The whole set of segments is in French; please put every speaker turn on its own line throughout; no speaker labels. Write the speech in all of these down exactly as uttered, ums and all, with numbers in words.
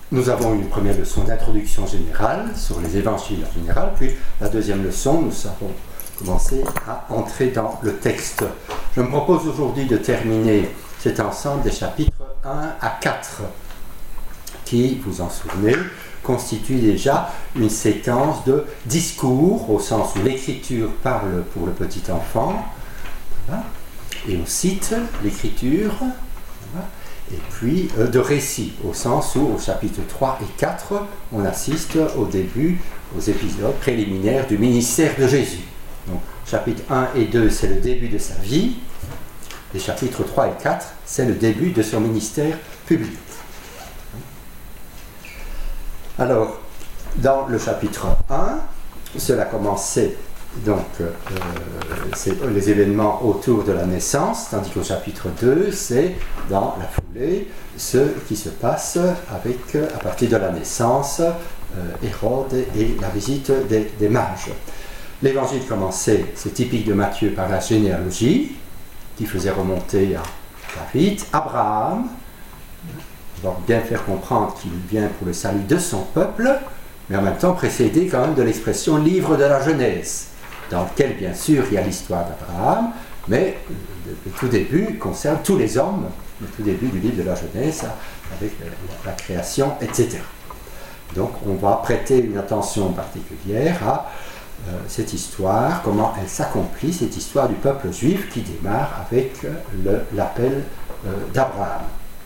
nous avons eu une première leçon d'introduction générale sur les évangiles en général, puis la deuxième leçon, nous avons commencé à entrer dans le texte. Je me propose aujourd'hui de terminer cet ensemble des chapitres un à quatre, qui, vous en souvenez, constitue déjà une séquence de discours, au sens où l'écriture parle pour le petit enfant, voilà, et on cite l'écriture, voilà, et puis euh, de récits, au sens où, au chapitre trois et quatre, on assiste au début, aux épisodes préliminaires du ministère de Jésus. Donc, chapitres un et deux, c'est le début de sa vie, et chapitres trois et quatre, c'est le début de son ministère public. Alors, dans le chapitre un, cela commençait donc euh, c'est les événements autour de la naissance, tandis qu'au chapitre deux, c'est dans la foulée ce qui se passe avec, à partir de la naissance, euh, Hérode et la visite des, des mages. L'évangile commençait, c'est typique de Matthieu, par la généalogie, qui faisait remonter à David, Abraham, on va bien faire comprendre qu'il vient pour le salut de son peuple, mais en même temps précédé quand même de l'expression livre de la Genèse, dans lequel bien sûr il y a l'histoire d'Abraham, mais le, le tout début concerne tous les hommes, le tout début du livre de la Genèse, avec la, la création, et cetera. Donc on va prêter une attention particulière à euh, cette histoire, comment elle s'accomplit, cette histoire du peuple juif qui démarre avec le, l'appel euh, d'Abraham,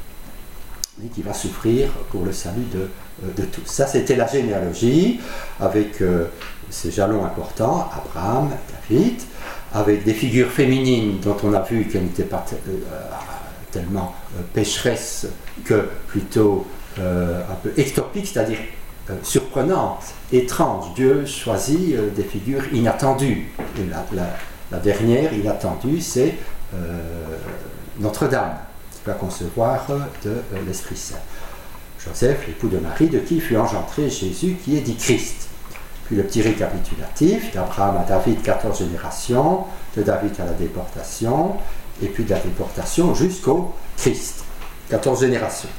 et qui va souffrir pour le salut de, de tous. Ça, c'était la généalogie, avec euh, ces jalons importants, Abraham, David, avec des figures féminines dont on a vu qu'elles n'étaient pas te, euh, tellement euh, pécheresses que plutôt euh, un peu ectopiques, c'est-à-dire euh, surprenantes, étranges. Dieu choisit euh, des figures inattendues. Et la, la, la dernière inattendue, c'est euh, Notre-Dame, va concevoir de euh, l'Esprit Saint. Joseph, l'époux de Marie, de qui fut engendré Jésus, qui est dit Christ. Puis le petit récapitulatif, d'Abraham à David, quatorze générations, de David à la déportation, et puis de la déportation jusqu'au Christ, quatorze générations.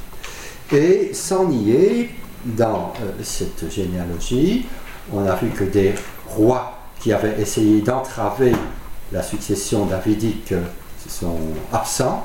Et sans nier, dans euh, cette généalogie, on a vu que des rois qui avaient essayé d'entraver la succession davidique sont absents,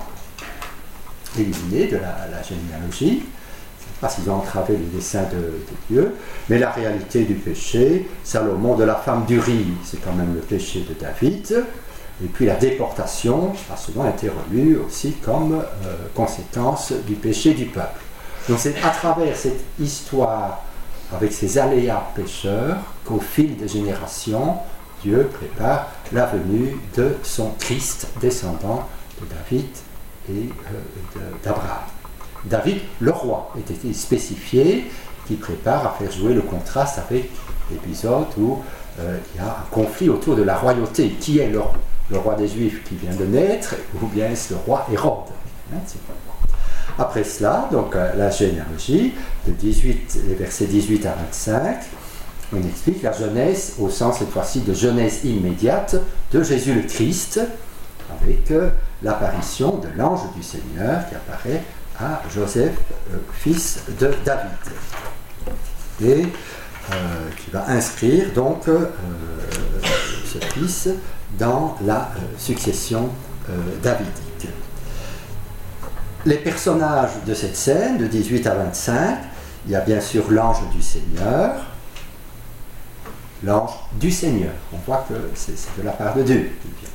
éliminés de la, la généalogie, parce qu'ils ont entravé les desseins de, de Dieu, mais la réalité du péché, Salomon de la femme d'Uri, c'est quand même le péché de David, et puis la déportation a souvent été relue aussi comme euh, conséquence du péché du peuple. Donc c'est à travers cette histoire, avec ses aléas pécheurs, qu'au fil des générations, Dieu prépare la venue de son Christ, descendant de David et euh, d'Abraham. David, le roi, était spécifié, qui prépare à faire jouer le contraste avec l'épisode où euh, il y a un conflit autour de la royauté. Qui est le, le roi des Juifs qui vient de naître, ou bien est-ce le roi Hérode, hein, c'est pas bon. Après cela, donc euh, la généalogie, de dix-huit, les versets dix-huit à vingt-cinq, on explique la jeunesse, au sens cette fois-ci de jeunesse immédiate, de Jésus le Christ, avec euh, l'apparition de l'ange du Seigneur qui apparaît à Joseph, euh, fils de David, et euh, qui va inscrire donc euh, ce fils dans la euh, succession euh, davidique. Les personnages de cette scène, de dix-huit à vingt-cinq, il y a bien sûr l'ange du Seigneur, l'ange du Seigneur, on voit que c'est, c'est de la part de Dieu qu'il vient.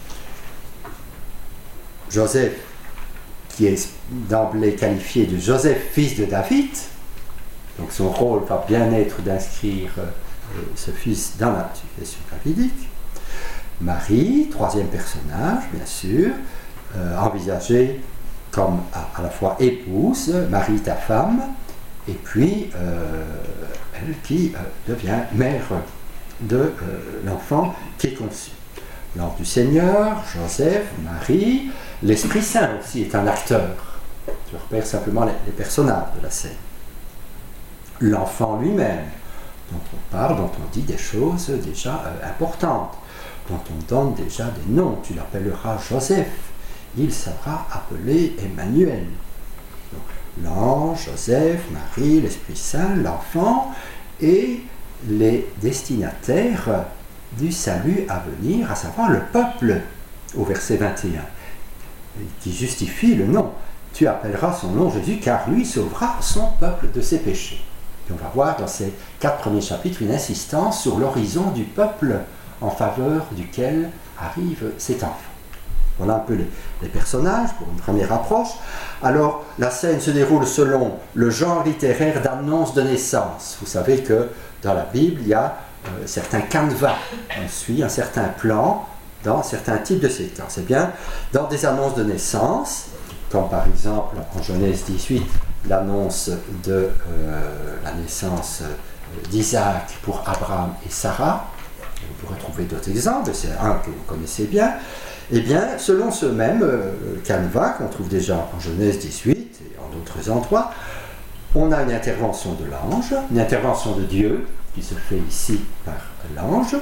Joseph, qui est d'emblée qualifié de Joseph, fils de David, donc son rôle va bien être d'inscrire euh, ce fils dans la succession davidique. Marie, troisième personnage, bien sûr, euh, envisagée comme à, à la fois épouse, Marie ta femme, et puis euh, elle qui euh, devient mère de euh, l'enfant qui est conçu. L'ange du Seigneur, Joseph, Marie, l'Esprit Saint aussi est un acteur. Je repère simplement les, les personnages de la scène. L'enfant lui-même, dont on parle, dont on dit des choses déjà euh, importantes, dont on donne déjà des noms. Tu l'appelleras Joseph, il sera appelé Emmanuel. Donc, l'ange, Joseph, Marie, l'Esprit Saint, l'enfant et les destinataires du salut à venir, à savoir le peuple, au verset vingt et un, qui justifie le nom. Tu appelleras son nom Jésus, car lui sauvera son peuple de ses péchés. Et on va voir dans ces quatre premiers chapitres une insistance sur l'horizon du peuple en faveur duquel arrive cet enfant. Voilà un peu les, les personnages pour une première approche. Alors, la scène se déroule selon le genre littéraire d'annonce de naissance. Vous savez que dans la Bible, il y a euh, certains canevas. On suit un certain plan dans certains types de séquences. Eh bien, dans des annonces de naissance, comme par exemple en Genèse dix-huit, l'annonce de euh, la naissance d'Isaac pour Abraham et Sarah, vous pourrez trouver d'autres exemples, c'est un que vous connaissez bien. Eh bien, selon ce même euh, canevas qu'on trouve déjà en Genèse dix-huit et en d'autres endroits, on a une intervention de l'ange, une intervention de Dieu, qui se fait ici par l'ange.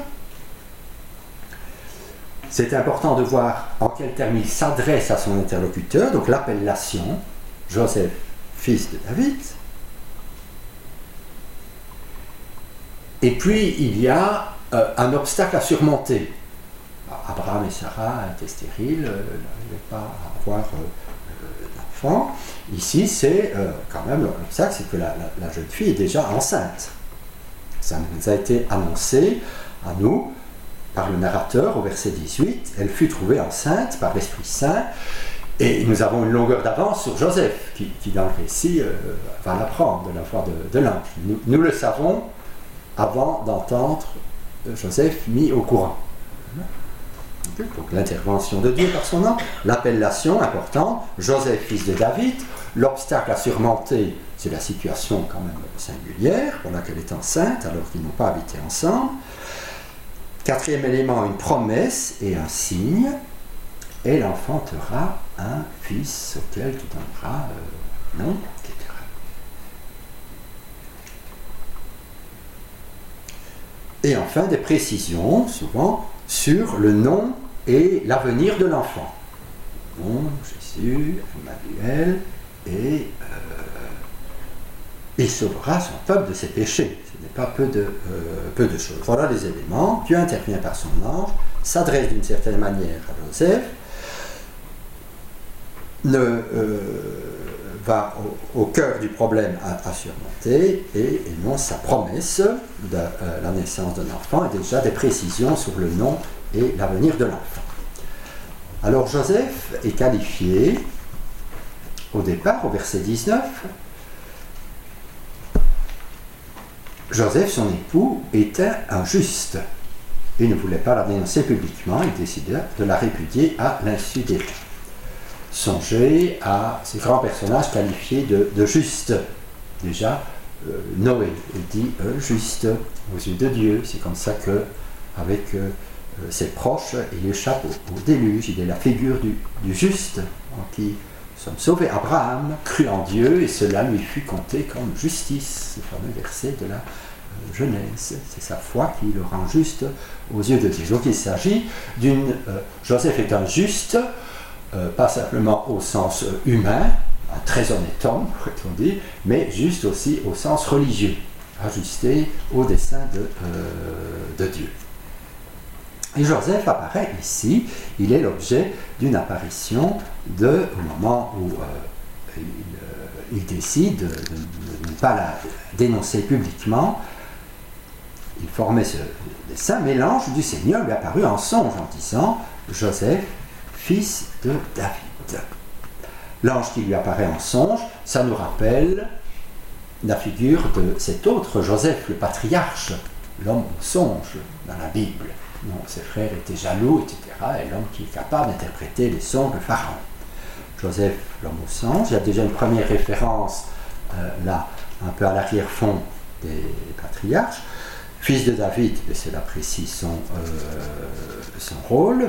C'est important de voir en quels termes il s'adresse à son interlocuteur, donc l'appellation, Joseph, fils de David. Et puis, il y a euh, un obstacle à surmonter. Abraham et Sarah étaient stériles, euh, n'arrivaient pas à avoir euh, d'enfant. Ici, c'est euh, quand même l'obstacle, c'est que la, la, la jeune fille est déjà enceinte. Ça nous a été annoncé à nous par le narrateur au verset dix-huit. Elle fut trouvée enceinte par l'Esprit Saint. Et nous avons une longueur d'avance sur Joseph, qui, qui dans le récit euh, va l'apprendre de la voix de, de l'ange. Nous, nous le savons avant d'entendre Joseph mis au courant. Donc l'intervention de Dieu par son nom, l'appellation importante, Joseph fils de David, l'obstacle à surmonter, c'est la situation quand même singulière, pour laquelle elle est enceinte alors qu'ils n'ont pas habité ensemble. Quatrième élément, une promesse et un signe, elle enfantera un fils auquel tu donneras euh, nom, et cetera. Et enfin des précisions, souvent, sur le nom et l'avenir de l'enfant. Bon, Jésus, Emmanuel, et euh, il sauvera son peuple de ses péchés. Ce n'est pas peu de, euh, peu de choses. Voilà les éléments. Dieu intervient par son ange, s'adresse d'une certaine manière à Joseph, ne, euh, va au, au cœur du problème à, à surmonter et énonce sa promesse de euh, la naissance d'un enfant et déjà des précisions sur le nom et l'avenir de l'enfant. Alors Joseph est qualifié au départ, au verset dix-neuf. Joseph, son époux, était un juste. Il ne voulait pas la dénoncer publiquement, il décida de la répudier à l'insu des gens. Songez à ces grands personnages qualifiés de, de justes. Déjà, euh, Noé dit euh, juste aux yeux de Dieu. C'est comme ça que, avec euh, ses proches, il échappe au, au déluge. Il est la figure du, du juste en qui nous sommes sauvés. Abraham crut en Dieu et cela lui fut compté comme justice. Ce fameux verset de la euh, Genèse. C'est sa foi qui le rend juste aux yeux de Dieu. Donc il s'agit d'une... Euh, Joseph est un juste. Euh, pas simplement au sens euh, humain, un très honnête homme, pourrait-on dire, mais juste aussi au sens religieux, ajusté au dessein de, euh, de Dieu. Et Joseph apparaît ici, il est l'objet d'une apparition de, au moment où euh, il, euh, il décide de, de, de ne pas la dénoncer publiquement. Il formait ce dessein, mais l'ange du Seigneur lui apparut en songe en disant « Joseph, fils de David ». L'ange qui lui apparaît en songe, ça nous rappelle la figure de cet autre Joseph, le patriarche, l'homme au songe dans la Bible. Donc ses frères étaient jaloux, et cetera. Et l'homme qui est capable d'interpréter les songes de Pharaon. Joseph, l'homme au songe, il y a déjà une première référence euh, là, un peu à l'arrière-fond des patriarches. Fils de David, et cela précise son, euh, son rôle.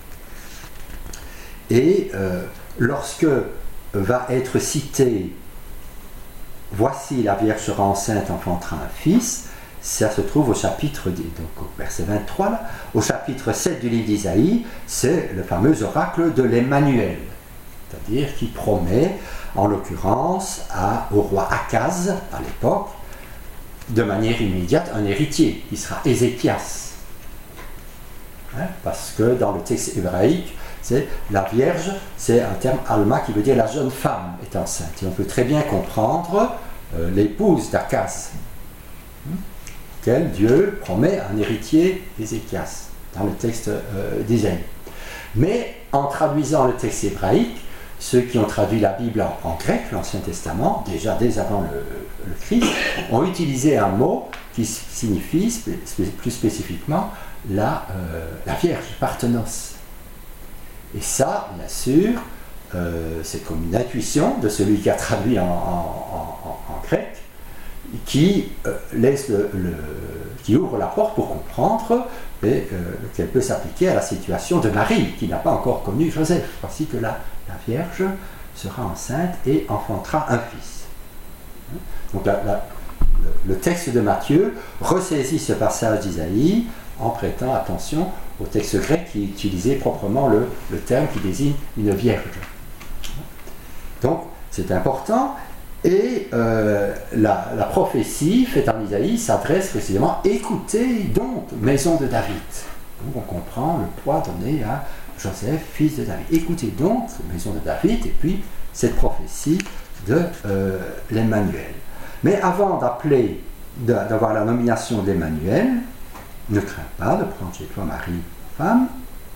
Et euh, lorsque va être cité « Voici la Vierge sera enceinte, enfantera un fils », ça se trouve au chapitre, donc au verset vingt-trois, là, au chapitre sept du livre d'Isaïe, c'est le fameux oracle de l'Emmanuel, c'est-à-dire qui promet en l'occurrence à, au roi Akaz, à l'époque, de manière immédiate, un héritier, qui sera Ézéchias. Hein, parce que dans le texte hébraïque, c'est la Vierge, c'est un terme alma qui veut dire la jeune femme est enceinte. Et on peut très bien comprendre euh, l'épouse d'Akaz, hein, qu'elle, Dieu, promet un héritier Ézéchias, dans le texte euh, d'Isaïe. Mais en traduisant le texte hébraïque, ceux qui ont traduit la Bible en, en grec, l'Ancien Testament, déjà dès avant le, le Christ, ont utilisé un mot qui signifie spé, spé, plus spécifiquement la, euh, la Vierge, Parthenos. Et ça, bien sûr, euh, c'est comme une intuition de celui qui a traduit en, en, en, en grec, qui euh, laisse le, le, qui ouvre la porte pour comprendre et, euh, qu'elle peut s'appliquer à la situation de Marie, qui n'a pas encore connu Joseph. Voici que la, la Vierge sera enceinte et enfantera un fils. Donc la, la, le, le texte de Matthieu ressaisit ce passage d'Isaïe en prêtant attention au texte grec qui utilisait proprement le, le terme qui désigne une vierge. Donc c'est important. Et euh, la, la prophétie faite en Isaïe s'adresse précisément « Écoutez donc, maison de David ». Donc on comprend le poids donné à Joseph, fils de David. Écoutez donc, maison de David, et puis cette prophétie de euh, l'Emmanuel. Mais avant d'appeler, d'avoir la nomination d'Emmanuel, ne crains pas de prendre chez toi Marie, femme,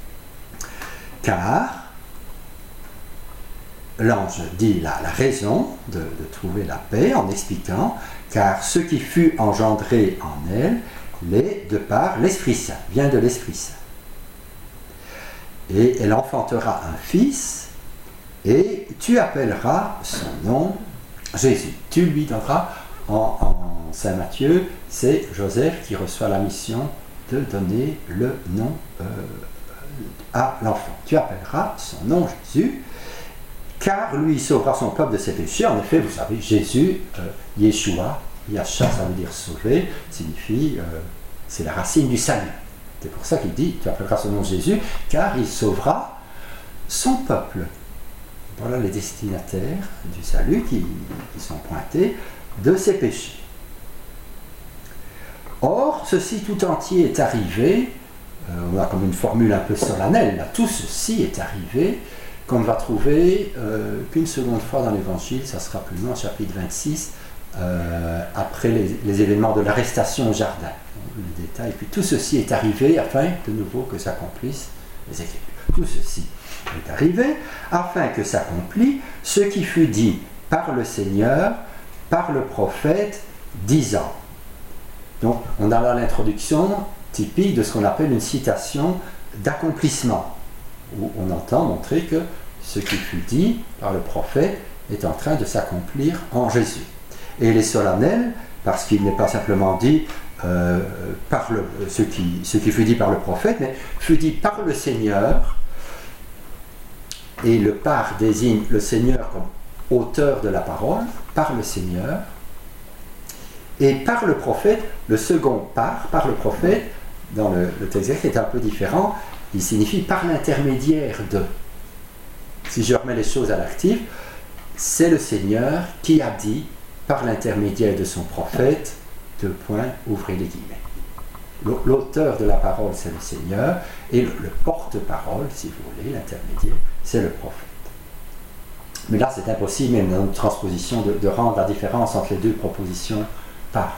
car l'ange dit la, la raison de, de trouver la paix en expliquant « Car ce qui fut engendré en elle l'est de par l'Esprit Saint, vient de l'Esprit Saint. Et elle enfantera un fils, et tu appelleras son nom Jésus. » Tu lui donneras, en, en Saint Matthieu, c'est Joseph qui reçoit la mission de donner le nom euh, à l'enfant. Tu appelleras son nom Jésus, car lui sauvera son peuple de ses péchés. En effet, vous savez, Jésus, euh, Yeshua, Yasha, ça veut dire sauver, signifie, euh, c'est la racine du salut. C'est pour ça qu'il dit, tu appelleras son nom Jésus, car il sauvera son peuple. Voilà les destinataires du salut qui, qui sont pointés de ses péchés. Or, ceci tout entier est arrivé, euh, on a comme une formule un peu solennelle, là, tout ceci est arrivé, qu'on ne va trouver euh, qu'une seconde fois dans l'Évangile, ça sera plus loin, chapitre vingt-six, euh, après les, les événements de l'arrestation au jardin. Le détail, et puis tout ceci est arrivé afin, de nouveau, que s'accomplissent les Écritures. Tout ceci est arrivé afin que s'accomplit ce qui fut dit par le Seigneur, par le prophète, disant. Donc, on a là l'introduction typique de ce qu'on appelle une citation d'accomplissement, où on entend montrer que ce qui fut dit par le prophète est en train de s'accomplir en Jésus. Et il est solennel parce qu'il n'est pas simplement dit euh, par le, ce, qui, ce qui fut dit par le prophète, mais fut dit par le Seigneur, et le par désigne le Seigneur comme auteur de la parole, par le Seigneur, et par le prophète, le second par, par le prophète, dans le, le texte grec est un peu différent, il signifie par l'intermédiaire de. Si je remets les choses à l'actif, c'est le Seigneur qui a dit, par l'intermédiaire de son prophète, deux points, ouvrez les guillemets. L'auteur de la parole, c'est le Seigneur, et le, le porte-parole, si vous voulez, l'intermédiaire, c'est le prophète. Mais là, c'est impossible, même dans une transposition, de, de rendre la différence entre les deux propositions par.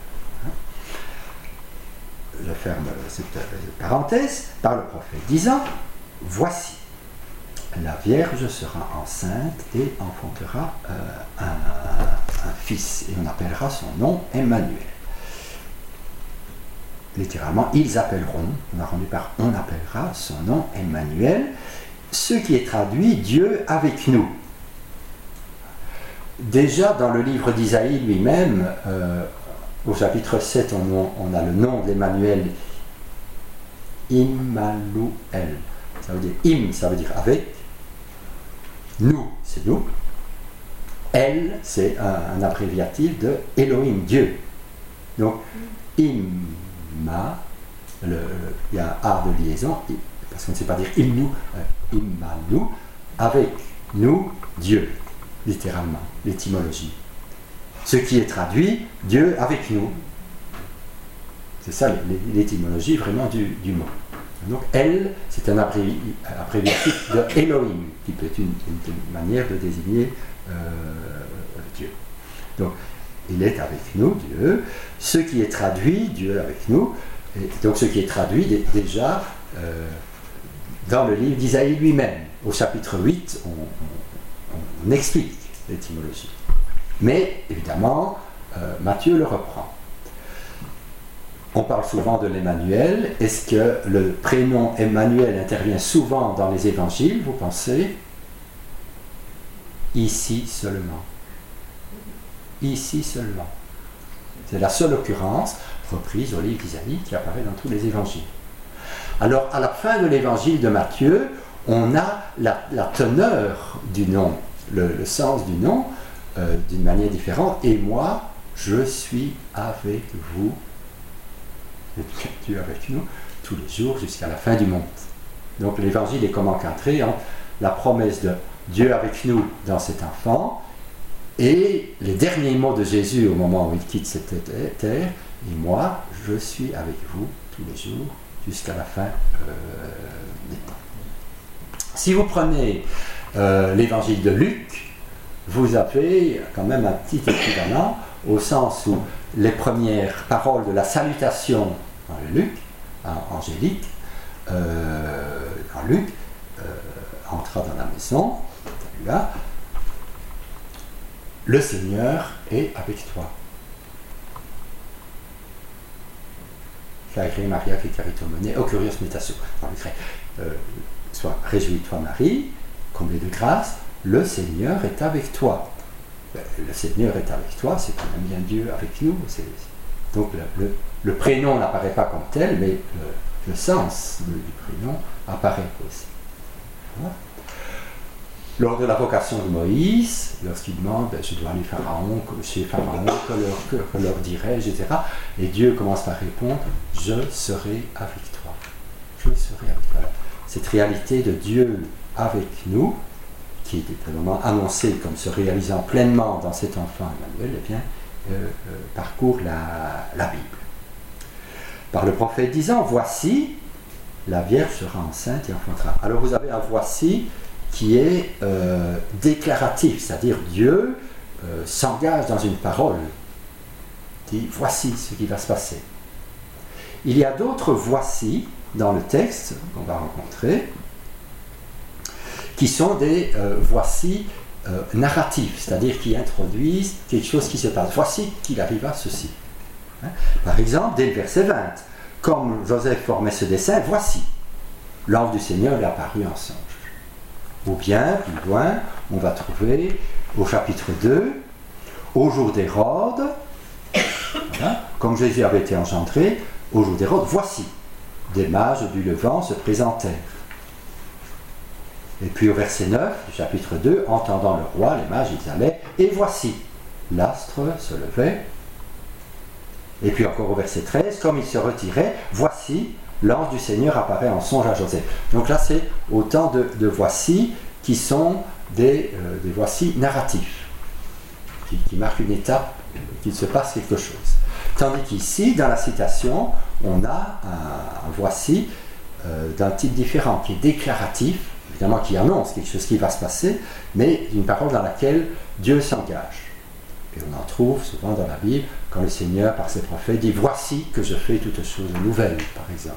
Je ferme cette parenthèse, par le prophète, disant, voici, la Vierge sera enceinte et enfantera euh, un, un, un fils, et on appellera son nom Emmanuel. Littéralement, ils appelleront, on a rendu par on appellera son nom Emmanuel, ce qui est traduit Dieu avec nous. Déjà dans le livre d'Isaïe lui-même, euh, au chapitre sept, on, on a le nom d'Emmanuel, Immanuel. Ça veut dire im, ça veut dire avec. Nous, c'est nous. Elle, c'est un, un abréviatif de Elohim, Dieu. Donc, imma, le, le, il y a un A de liaison, parce qu'on ne sait pas dire imnou, euh, immanu, avec nous, Dieu. littéralement, l'étymologie. Ce qui est traduit, Dieu avec nous. C'est ça l'étymologie vraiment du, du mot. Donc, El, c'est un abrévi, abréviatif de Elohim, qui peut être une, une, une manière de désigner euh, Dieu. Donc, il est avec nous, Dieu. Ce qui est traduit, Dieu avec nous, et donc ce qui est traduit d- déjà euh, dans le livre d'Isaïe lui-même. Au chapitre huit, on, on, on explique l'étymologie. Mais, évidemment, euh, Matthieu le reprend. On parle souvent de l'Emmanuel. Est-ce que le prénom Emmanuel intervient souvent dans les évangiles, vous pensez? Ici seulement. Ici seulement. C'est la seule occurrence reprise au livre d'Isaïe qui apparaît dans tous les évangiles. Alors, à la fin de l'évangile de Matthieu, on a la, la teneur du nom, le, le sens du nom, euh, d'une manière différente. Et moi, je suis avec vous. Dieu avec nous tous les jours jusqu'à la fin du monde. Donc l'évangile est comme encadré entre la promesse de Dieu avec nous dans cet enfant et les derniers mots de Jésus au moment où il quitte cette terre. Et moi, je suis avec vous tous les jours jusqu'à la fin euh, des temps. Si vous prenez euh, l'évangile de Luc, vous avez quand même un petit équivalent au sens où les premières paroles de la salutation dans le Luc, en angélique, euh, en Luc, euh, entra dans la maison, là, le Seigneur est avec toi. Claire Maria qui caritomone, o curios metasso, dans le grec. Euh, soit réjouis-toi Marie, comblée de grâce, le Seigneur est avec toi. Le Seigneur est avec toi, c'est quand même bien Dieu avec nous. C'est, donc le, le, le prénom n'apparaît pas comme tel, mais le, le sens du prénom apparaît aussi. Voilà. Lors de la vocation de Moïse, lorsqu'il demande ben, je dois aller Pharaon, chez Pharaon, que leur, que, que leur dirais-je, et cetera. Et Dieu commence par répondre je serai avec toi. Je serai avec toi. Cette réalité de Dieu avec nous, qui était vraiment annoncé comme se réalisant pleinement dans cet enfant Emmanuel, eh bien, euh, euh, parcourt la, la Bible. Par le prophète disant, voici, la Vierge sera enceinte et enfantera. Alors vous avez un voici qui est euh, déclaratif, c'est-à-dire Dieu euh, s'engage dans une parole, dit, voici ce qui va se passer. Il y a d'autres voici dans le texte qu'on va rencontrer, qui sont des euh, voici euh, narratifs, c'est-à-dire qui introduisent quelque chose qui se passe. Voici qu'il arriva ceci. Hein? Par exemple, dès le verset vingt, comme Joseph formait ce dessein, voici, l'ange du Seigneur lui apparut en songe. Ou bien, plus loin, on va trouver au chapitre deux, au jour d'Hérode, voilà, comme Jésus avait été engendré, au jour d'Hérode, voici, des mages du Levant se présentèrent. Et puis au verset neuf du chapitre deux, entendant le roi, les mages, ils allaient, et voici, l'astre se levait. Et puis encore au verset treize, comme il se retirait, voici, l'ange du Seigneur apparaît en songe à Joseph. Donc là, c'est autant de, de voici qui sont des, euh, des voici narratifs, qui, qui marquent une étape, qu'il se passe quelque chose. Tandis qu'ici, dans la citation, on a un, un voici euh, d'un type différent, qui est déclaratif, évidemment qui annonce quelque chose qui va se passer, mais une parole dans laquelle Dieu s'engage. Et on en trouve souvent dans la Bible, quand le Seigneur, par ses prophètes, dit « Voici que je fais toutes choses nouvelles », par exemple.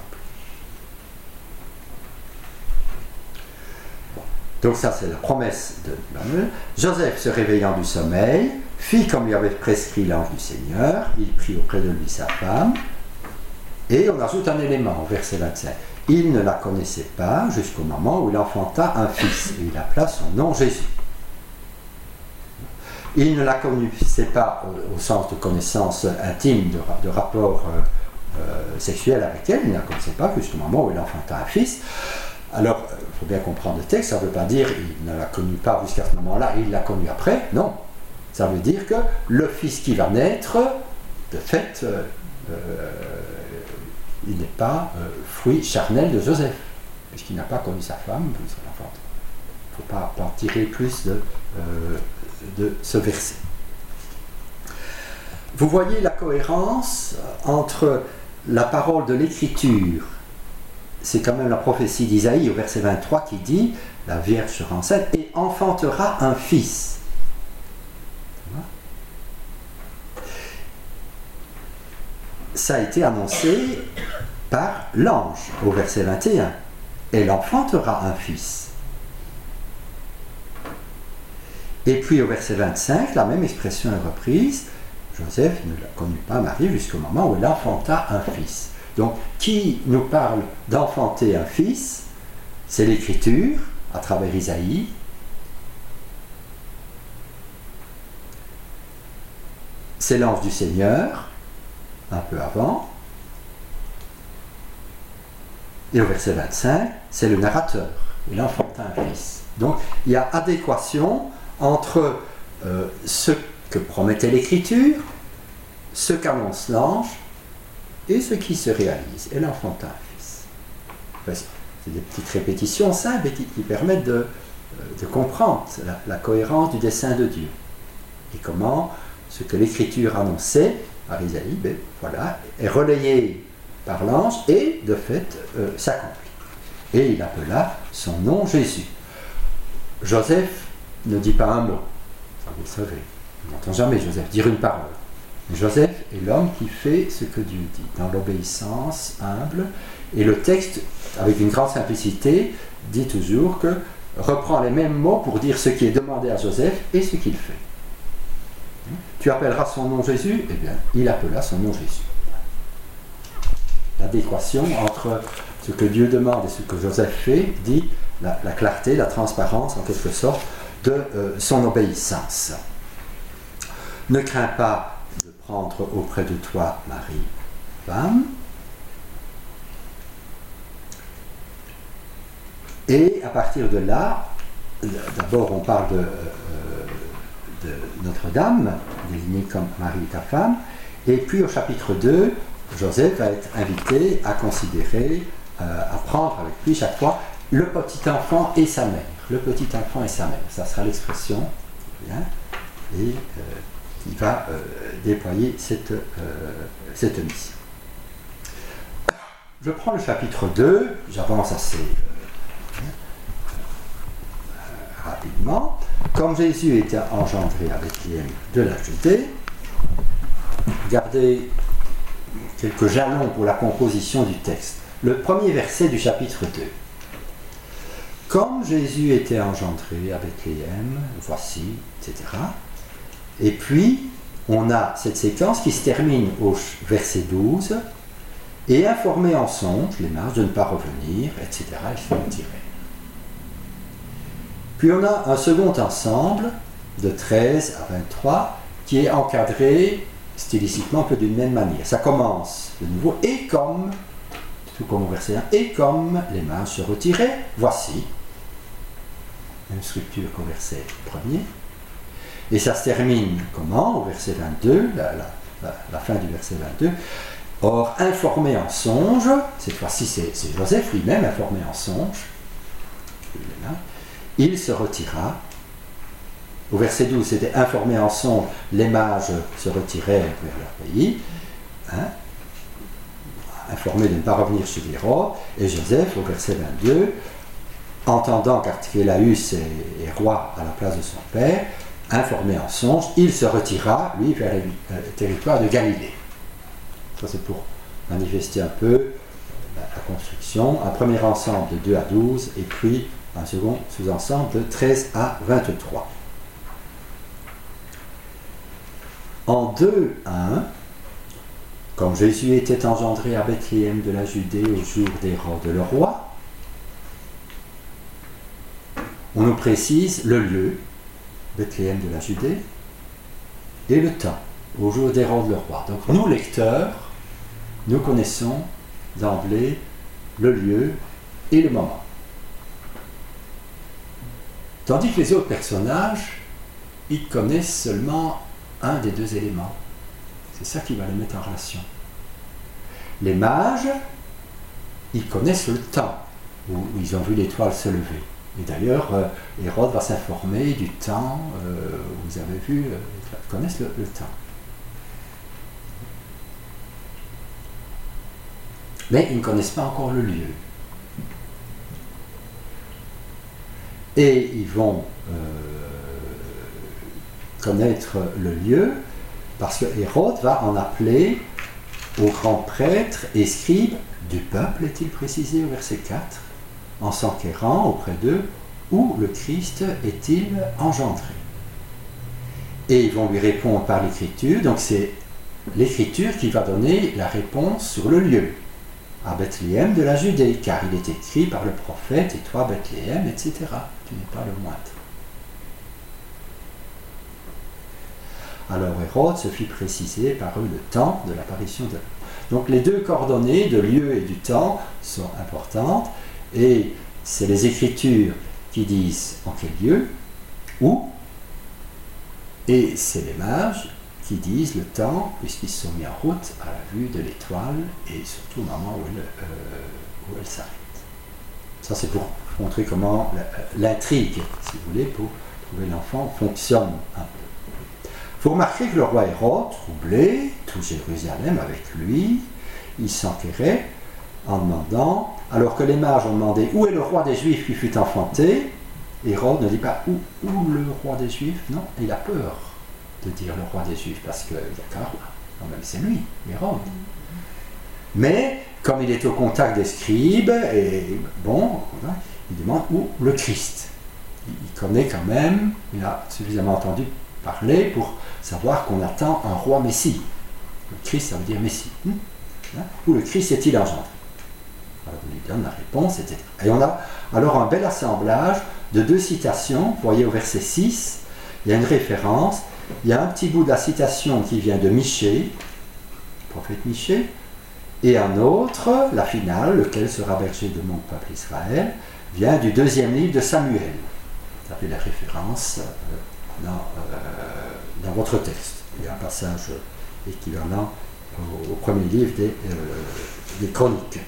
Bon. Donc ça, c'est la promesse de Emmanuel. Joseph, se réveillant du sommeil, fit comme lui avait prescrit l'ange du Seigneur, il prit auprès de lui sa femme, et on ajoute un élément au verset vingt-cinq. Il ne la connaissait pas jusqu'au moment où il enfanta un fils, et il appela son nom Jésus. Il ne la connaissait pas au, au sens de connaissance intime, de, de rapport euh, euh, sexuel avec elle, il ne la connaissait pas jusqu'au moment où il enfanta un fils. Alors, il euh, faut bien comprendre le texte, ça ne veut pas dire qu'il ne l'a connu pas jusqu'à ce moment-là et il l'a connu après, non. Ça veut dire que le fils qui va naître, de fait, euh, euh, il n'est pas euh, fruit charnel de Joseph, puisqu'il n'a pas connu sa femme, son enfant. Il ne faut pas, pas en tirer plus de... Euh, de ce verset. Vous voyez la cohérence entre la parole de l'Écriture, c'est quand même la prophétie d'Isaïe au verset vingt-trois qui dit « La Vierge sera enceinte et enfantera un fils ». Ça a été annoncé par l'ange au verset vingt et un. Elle enfantera un fils. Et puis au verset vingt-cinq, la même expression est reprise. Joseph ne la connut pas Marie jusqu'au moment où elle enfanta un fils. Donc, qui nous parle d'enfanter un fils? C'est l'Écriture, à travers Isaïe. C'est l'ange du Seigneur, un peu avant. Et au verset vingt-cinq, c'est le narrateur. Il enfanta un fils. Donc, il y a adéquation entre euh, ce que promettait l'Écriture, ce qu'annonce l'ange, et ce qui se réalise. Elle enfanta un fils. Enfin, c'est des petites répétitions simples qui, qui permettent de, de comprendre la, la cohérence du dessein de Dieu. Et comment ce que l'Écriture annonçait par Isaïe, ben, voilà, est relayé par l'ange et, de fait, euh, s'accomplit. Et il appela son nom Jésus. Joseph ne dit pas un mot. Ça, vous le savez. On n'entend jamais Joseph dire une parole. Mais Joseph est l'homme qui fait ce que Dieu dit, dans l'obéissance humble. Et le texte, avec une grande simplicité, dit toujours que reprend les mêmes mots pour dire ce qui est demandé à Joseph et ce qu'il fait. Tu appelleras son nom Jésus? Eh bien, il appela son nom Jésus. L'adéquation entre ce que Dieu demande et ce que Joseph fait dit la, la clarté, la transparence, en quelque sorte, de euh, son obéissance. Ne crains pas de prendre auprès de toi Marie, femme. Et à partir de là, d'abord on parle de, euh, de Notre-Dame, désignée comme Marie ta femme, et puis au chapitre deux, Joseph va être invité à considérer, euh, à prendre avec lui chaque fois le petit enfant et sa mère. Le petit enfant et sa mère, ça sera l'expression, bien, et euh, il va euh, déployer cette, euh, cette mission. Je prends le chapitre deux, j'avance assez euh, euh, rapidement. Comme Jésus était engendré à Bethléem de la Judée, regardez quelques jalons pour la composition du texte. Le premier verset du chapitre deux. Comme Jésus était engendré à Bethléem, voici, et cetera. Et puis, on a cette séquence qui se termine au verset douze, et informé en songe les mages de ne pas revenir, et cetera. Il faut retirer. Puis on a un second ensemble, de treize à vingt-trois, qui est encadré stylistiquement un peu d'une même manière. Ça commence de nouveau, et comme, tout comme au verset un, et comme les mages se retiraient, voici, même structure qu'au verset premier, et ça se termine comment? Au verset vingt-deux, la, la, la, la fin du verset vingt-deux. Or, informé en songe, cette fois-ci c'est, c'est Joseph lui-même informé en songe, il se retira. Au verset douze, c'était informé en songe, les mages se retiraient vers leur pays, hein, informé de ne pas revenir chez Hérode, et Joseph, au verset vingt-deux, entendant qu'Archélaüs est, est roi à la place de son père, informé en songe, il se retira, lui, vers le euh, territoire de Galilée. Ça, c'est pour manifester un peu euh, la construction. Un premier ensemble de deux à douze, et puis un second sous-ensemble de treize à vingt-trois. En deux un, comme Jésus était engendré à Bethléem de la Judée au jour d'Hérode le roi, on nous précise le lieu, Bethléem de la Judée, et le temps, au jour d'Hérode le roi. Donc nous, lecteurs, nous connaissons d'emblée le lieu et le moment. Tandis que les autres personnages, ils connaissent seulement un des deux éléments. C'est ça qui va les mettre en relation. Les mages, ils connaissent le temps où ils ont vu l'étoile se lever. Et d'ailleurs, euh, Hérode va s'informer du temps, euh, vous avez vu, euh, ils connaissent le, le temps. Mais ils ne connaissent pas encore le lieu. Et ils vont euh, connaître le lieu parce que Hérode va en appeler aux grands prêtres et scribes du peuple, est-il précisé au verset quatre, en s'enquérant auprès d'eux où le Christ est-il engendré. Et ils vont lui répondre par l'écriture, donc c'est l'écriture qui va donner la réponse sur le lieu, à Bethléem de la Judée, car il est écrit par le prophète, et toi Bethléem, et cetera. Tu n'es pas le moindre. Alors Hérode se fit préciser par eux le temps de l'apparition de l'homme. Donc les deux coordonnées de lieu et du temps sont importantes, et c'est les Écritures qui disent en quel lieu, où, et c'est les mages qui disent le temps, puisqu'ils se sont mis en route à la vue de l'étoile, et surtout au moment où elle, euh, où elle s'arrête. Ça c'est pour montrer comment l'intrigue, si vous voulez, pour trouver l'enfant, fonctionne un peu. Il faut remarquer que le roi Hérode, troublé, tout Jérusalem avec lui, il s'enquérait en demandant, alors que les mages ont demandé où est le roi des Juifs qui fut enfanté, Hérode ne dit pas où, où le roi des Juifs, non, il a peur de dire le roi des Juifs parce qu'il y a qu'un roi, quand même c'est lui, Hérode. Mais comme il est au contact des scribes, et bon, il demande où le Christ. Il connaît quand même, il a suffisamment entendu parler pour savoir qu'on attend un roi Messie. Le Christ, ça veut dire Messie. Hmm? Hein? Où le Christ est-il engendré? Alors on lui donne la réponse, et cetera. Et on a alors un bel assemblage de deux citations. Vous voyez au verset six, il y a une référence. Il y a un petit bout de la citation qui vient de Michée, le prophète Michée, et un autre, la finale, lequel sera berger de mon peuple Israël, vient du deuxième livre de Samuel. Vous avez la référence euh, dans, euh, dans votre texte. Il y a un passage équivalent au, au premier livre des, euh, des Chroniques.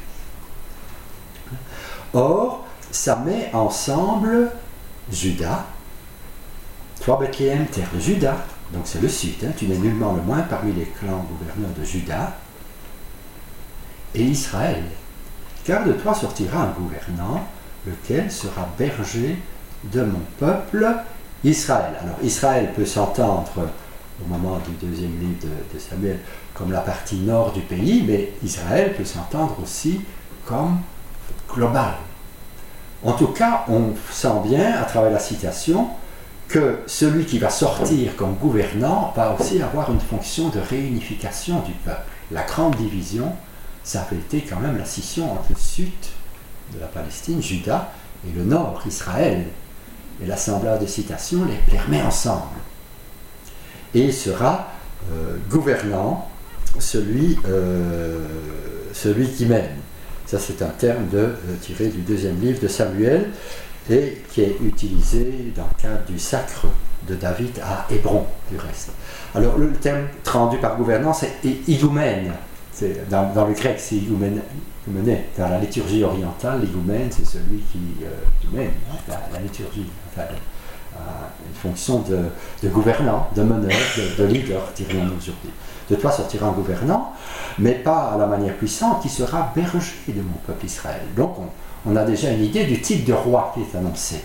Or, ça met ensemble Juda, toi Bethléem, terre de Juda, donc c'est le sud, hein, tu n'es nullement le moins parmi les clans gouverneurs de Juda, et Israël, car de toi sortira un gouvernant, lequel sera berger de mon peuple Israël. Alors Israël peut s'entendre au moment du deuxième livre de, de Samuel comme la partie nord du pays, mais Israël peut s'entendre aussi comme global. En tout cas, on sent bien, à travers la citation, que celui qui va sortir comme gouvernant va aussi avoir une fonction de réunification du peuple. La grande division, ça avait été quand même la scission entre le sud de la Palestine, Juda, et le nord, Israël. Et l'assemblage de citations les, les remet ensemble. Et il sera euh, gouvernant, celui, euh, celui qui mène. Ça, c'est un terme de, euh, tiré du deuxième livre de Samuel et qui est utilisé dans le cadre du sacre de David à Hébron, du reste. Alors, le terme traduit par gouvernant, c'est higoumène. C'est, dans, dans le grec, c'est higoumène. Dans la liturgie orientale, l'higoumène, c'est celui qui, euh, qui mène hein, la, la liturgie. Enfin, euh, une fonction de, de gouvernant, de meneur, de, de leader, dirions-nous aujourd'hui. De toi sortira un gouvernant, mais pas à la manière puissante, qui sera berger de mon peuple Israël. Donc on, on a déjà une idée du type de roi qui est annoncé.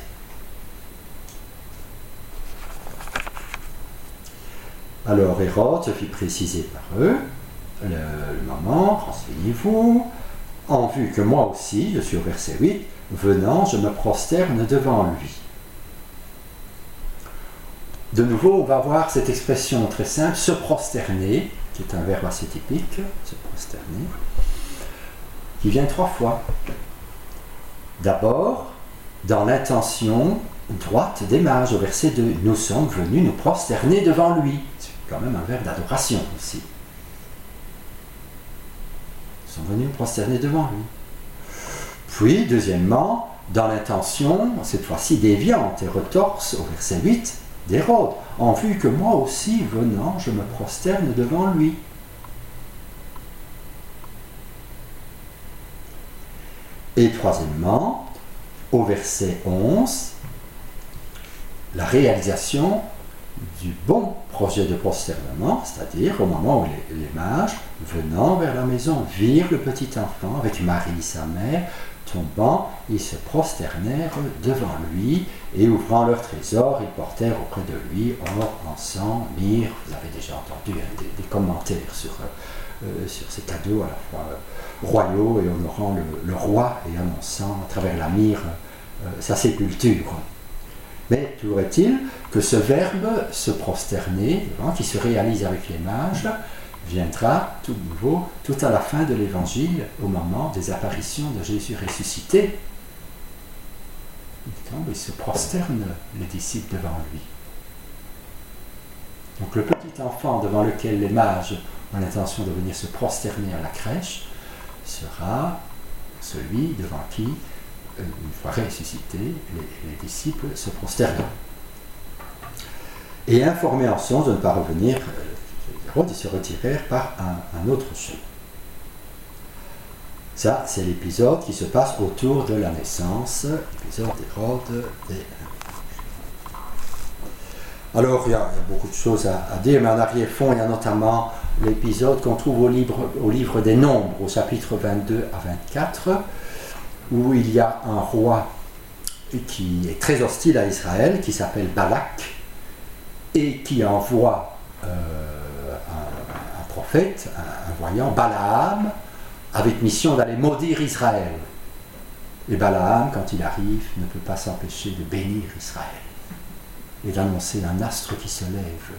Alors Hérode se fit préciser par eux le, le moment, renseignez-vous, en vue que moi aussi, je suis au verset huit, venant, je me prosterne devant lui. De nouveau, on va voir cette expression très simple, se prosterner, qui est un verbe assez typique, se prosterner, qui vient trois fois. D'abord, dans l'intention droite des mages, au verset deux, nous sommes venus nous prosterner devant lui. C'est quand même un verbe d'adoration aussi. Nous sommes venus nous prosterner devant lui. Puis, deuxièmement, dans l'intention, cette fois-ci déviante et retorse, au verset huit, d'Hérode, en vue que moi aussi, venant, je me prosterne devant lui. Et troisièmement, au verset onze, la réalisation du bon projet de prosternement, c'est-à-dire au moment où les, les mages, venant vers la maison, virent le petit enfant avec Marie, sa mère, tombant, ils se prosternèrent devant lui et ouvrant leur trésor, ils portèrent auprès de lui or, encens, myrrhe. Vous avez déjà entendu hein, des, des commentaires sur, euh, sur ces cadeaux à la fois euh, royaux et honorant le, le roi et annonçant à travers la myrrhe euh, sa sépulture. Mais toujours est-il que ce verbe se prosterner, hein, qui se réalise avec les mages, viendra tout nouveau, tout à la fin de l'évangile, au moment des apparitions de Jésus ressuscité. Il se prosterne les disciples devant lui. Donc le petit enfant devant lequel les mages ont l'intention de venir se prosterner à la crèche sera celui devant qui, une fois ressuscité, les, les disciples se prosterneront. Et informés en songe de ne pas revenir, ils se retirèrent par un, un autre chemin. Ça, c'est l'épisode qui se passe autour de la naissance, l'épisode d'Hérode. Des... Alors, il y, a, il y a beaucoup de choses à, à dire, mais en arrière-fond, il y a notamment l'épisode qu'on trouve au livre, au livre des Nombres, au chapitre vingt-deux à vingt-quatre, où il y a un roi qui est très hostile à Israël, qui s'appelle Balak, et qui envoie euh, un, un prophète, un, un voyant, Balaam, avec mission d'aller maudire Israël. Et Balaam, quand il arrive, ne peut pas s'empêcher de bénir Israël et d'annoncer un astre qui se lève.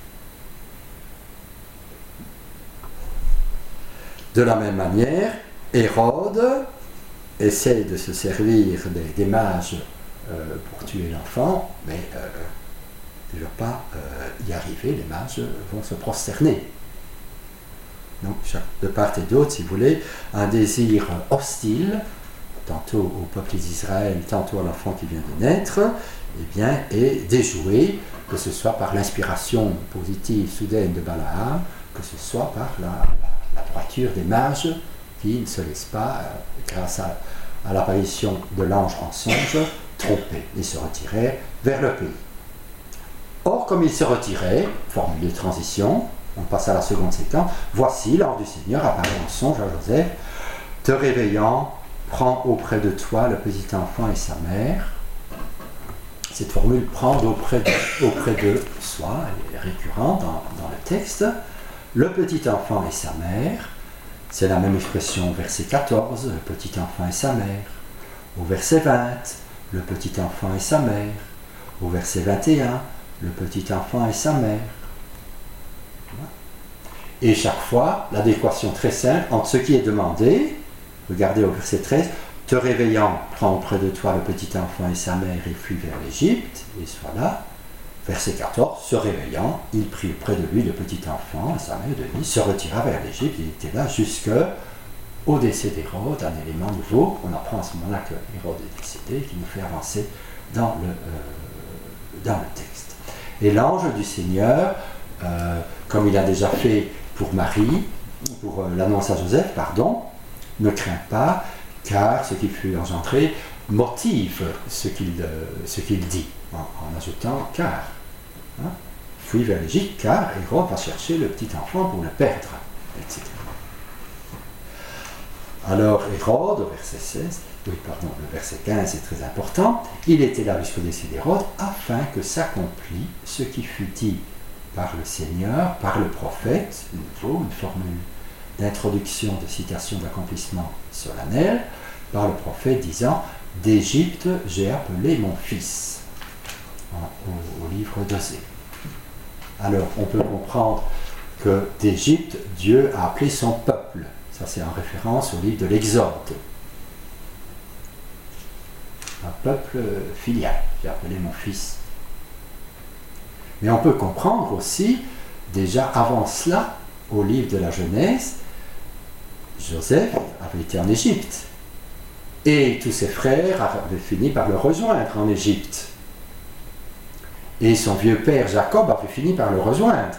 De la même manière, Hérode essaie de se servir des, des mages euh, pour tuer l'enfant, mais euh, il ne va pas euh, y arriver, les mages vont se prosterner. Donc, de part et d'autre, si vous voulez, un désir hostile, tantôt au peuple d'Israël, tantôt à l'enfant qui vient de naître, eh bien, est déjoué, que ce soit par l'inspiration positive soudaine de Balaam, que ce soit par la, la, la droiture des mages qui ne se laissent pas, euh, grâce à, à l'apparition de l'ange en songe, tromper. Ils se retiraient vers le pays. Or, comme ils se retiraient, formule de transition, on passe à la seconde séquence. Voici, l'ange du Seigneur apparaît en songe à Joseph, te réveillant, prends auprès de toi le petit enfant et sa mère. Cette formule prendre auprès de, auprès de soi est récurrente dans, dans le texte. Le petit enfant et sa mère, c'est la même expression au verset quatorze, le petit enfant et sa mère. Au verset vingt, le petit enfant et sa mère. Au verset vingt et un, le petit enfant et sa mère. Et chaque fois, l'adéquation très simple entre ce qui est demandé, regardez au verset treize, te réveillant, prends auprès de toi le petit enfant et sa mère et fuis vers l'Égypte, et soit là. Verset quatorze, se réveillant, il prit auprès de lui le petit enfant et sa mère de lui, se retira vers l'Égypte, il était là jusqu'au décès d'Hérode, un élément nouveau, on apprend à ce moment-là que Hérode est décédé, qui nous fait avancer dans le, euh, dans le texte. Et l'ange du Seigneur, euh, comme il a déjà fait pour Marie, pour euh, l'annonce à Joseph, pardon, ne crains pas, car ce qui fut engendré motive ce qu'il, euh, ce qu'il dit, en, en ajoutant car. Hein, fuis vers l'Égypte, car Hérode va chercher le petit enfant pour le perdre, et cetera. Alors Hérode, au verset seize, oui, pardon, le verset quinze est très important, il était là jusqu'au décès d'Hérode, afin que s'accomplît ce qui fut dit par le Seigneur, par le prophète, de nouveau une formule d'introduction, de citation d'accomplissement solennel, par le prophète disant « D'Égypte j'ai appelé mon fils » au, au livre d'Osée. Alors on peut comprendre que d'Égypte, Dieu a appelé son peuple. Ça c'est en référence au livre de l'Exode. Un peuple filial, j'ai appelé mon fils. Mais on peut comprendre aussi, déjà avant cela, au livre de la Genèse, Joseph avait été en Égypte. Et tous ses frères avaient fini par le rejoindre en Égypte. Et son vieux père Jacob avait fini par le rejoindre.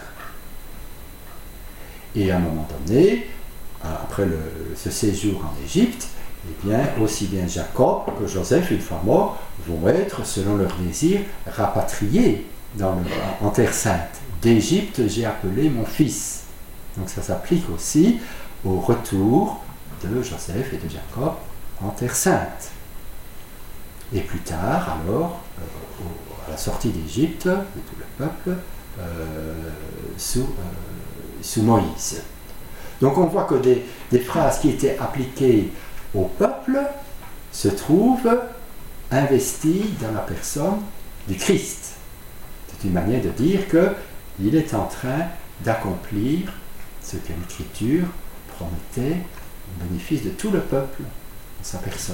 Et à un moment donné, après le, ce séjour en Égypte, eh bien, aussi bien Jacob que Joseph, une fois morts, vont être, selon leur désir, rapatriés dans le, en Terre Sainte. D'Égypte, j'ai appelé mon fils. Donc ça s'applique aussi au retour de Joseph et de Jacob en Terre Sainte. Et plus tard, alors, euh, au, à la sortie d'Égypte, de tout le peuple, euh, sous, euh, sous Moïse. Donc on voit que des, des phrases qui étaient appliquées au peuple se trouvent investies dans la personne du Christ. C'est une manière de dire qu'il est en train d'accomplir ce que l'Écriture promettait au bénéfice de tout le peuple, en sa personne.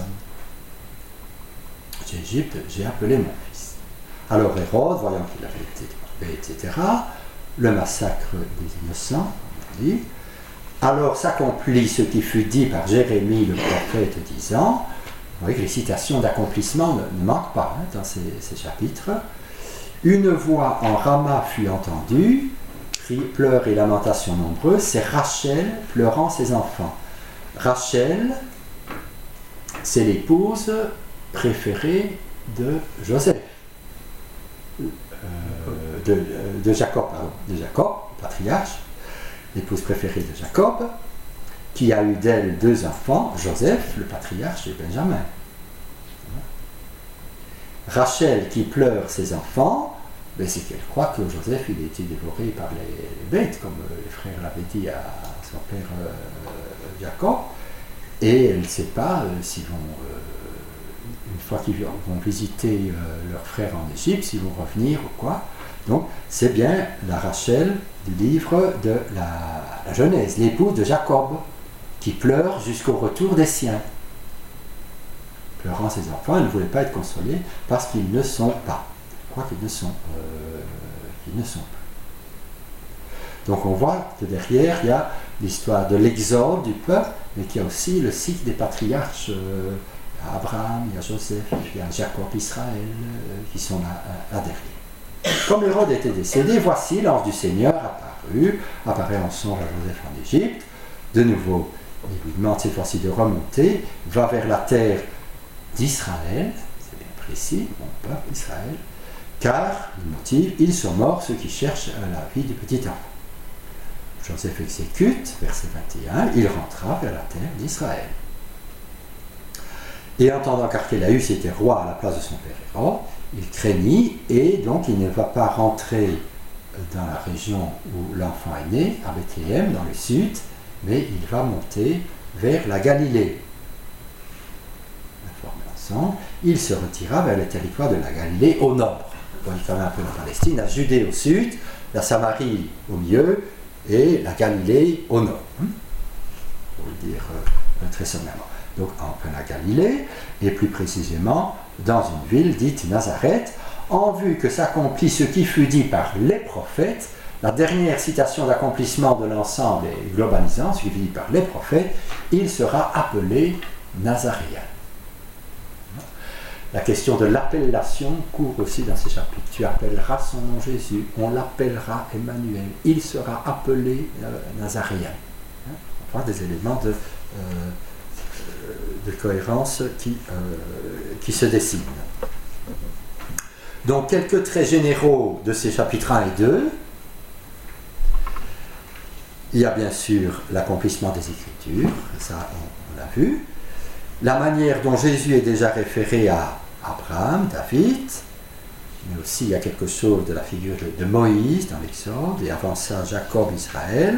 D'Égypte, j'ai appelé mon fils. Alors Hérode, voyant qu'il avait été trompé, et cetera, le massacre des innocents, on dit. Alors s'accomplit ce qui fut dit par Jérémie le prophète, disant, vous voyez que les citations d'accomplissement ne, ne manquent pas hein, dans ces, ces chapitres. Une voix en Rama fut entendue, cris, pleurs et lamentations nombreuses, c'est Rachel pleurant ses enfants. Rachel, c'est l'épouse préférée de Joseph, euh, de, de Jacob, pardon, de Jacob, patriarche, l'épouse préférée de Jacob, qui a eu d'elle deux enfants, Joseph, le patriarche, et Benjamin. Rachel qui pleure ses enfants, ben c'est qu'elle croit que Joseph il a été dévoré par les, les bêtes, comme les frères l'avaient dit à son père euh, Jacob, et elle ne sait pas euh, s'ils vont, euh, une fois qu'ils vont visiter euh, leurs frères en Égypte, s'ils vont revenir ou quoi. Donc c'est bien la Rachel du livre de la, la Genèse, l'épouse de Jacob, qui pleure jusqu'au retour des siens. Pleurant ses enfants, elle ne voulait pas être consolée parce qu'ils ne sont pas. Je crois qu'ils ne sont, euh, qu'ils ne sont pas. Donc on voit que derrière, il y a l'histoire de l'exode du peuple, mais qu'il y a aussi le cycle des patriarches. Euh, il y a Abraham, il y a Joseph, il y a Jacob, Israël, euh, qui sont là, là derrière. Comme Hérode était décédé, voici l'ange du Seigneur apparu, apparaît en songe à Joseph en Égypte. De nouveau, il lui demande cette fois-ci de remonter, va vers la terre d'Israël, c'est bien précis, mon peuple Israël, car, le motif, ils sont morts ceux qui cherchent la vie du petit enfant. Joseph exécute, verset vingt et un, il rentra vers la terre d'Israël. Et entendant qu'Archélaüs était roi à la place de son père Hérode, il craignit et donc il ne va pas rentrer dans la région où l'enfant est né, à Bethléem, dans le sud, mais il va monter vers la Galilée. Ensemble, il se retira vers le territoire de la Galilée au nord. Vous voyez quand même un peu la Palestine, la Judée au sud, la Samarie au milieu et la Galilée au nord. Pour le dire euh, très sommairement. Donc en plein la Galilée, et plus précisément dans une ville dite Nazareth, en vue que s'accomplit ce qui fut dit par les prophètes. La dernière citation d'accomplissement de l'ensemble est globalisant, ce qui fut dit par les prophètes, il sera appelé Nazaréen. La question de l'appellation court aussi dans ces chapitres. Tu appelleras son nom Jésus, on l'appellera Emmanuel, il sera appelé euh, Nazaréen. On voit des éléments de, euh, de cohérence qui, euh, qui se dessinent. Donc quelques traits généraux de ces chapitres un et deux. Il y a bien sûr l'accomplissement des Écritures, ça on, on l'a vu. La manière dont Jésus est déjà référé à Abraham, David, mais aussi il y a quelque chose de la figure de, de Moïse dans l'Exode, et avant ça Jacob, Israël,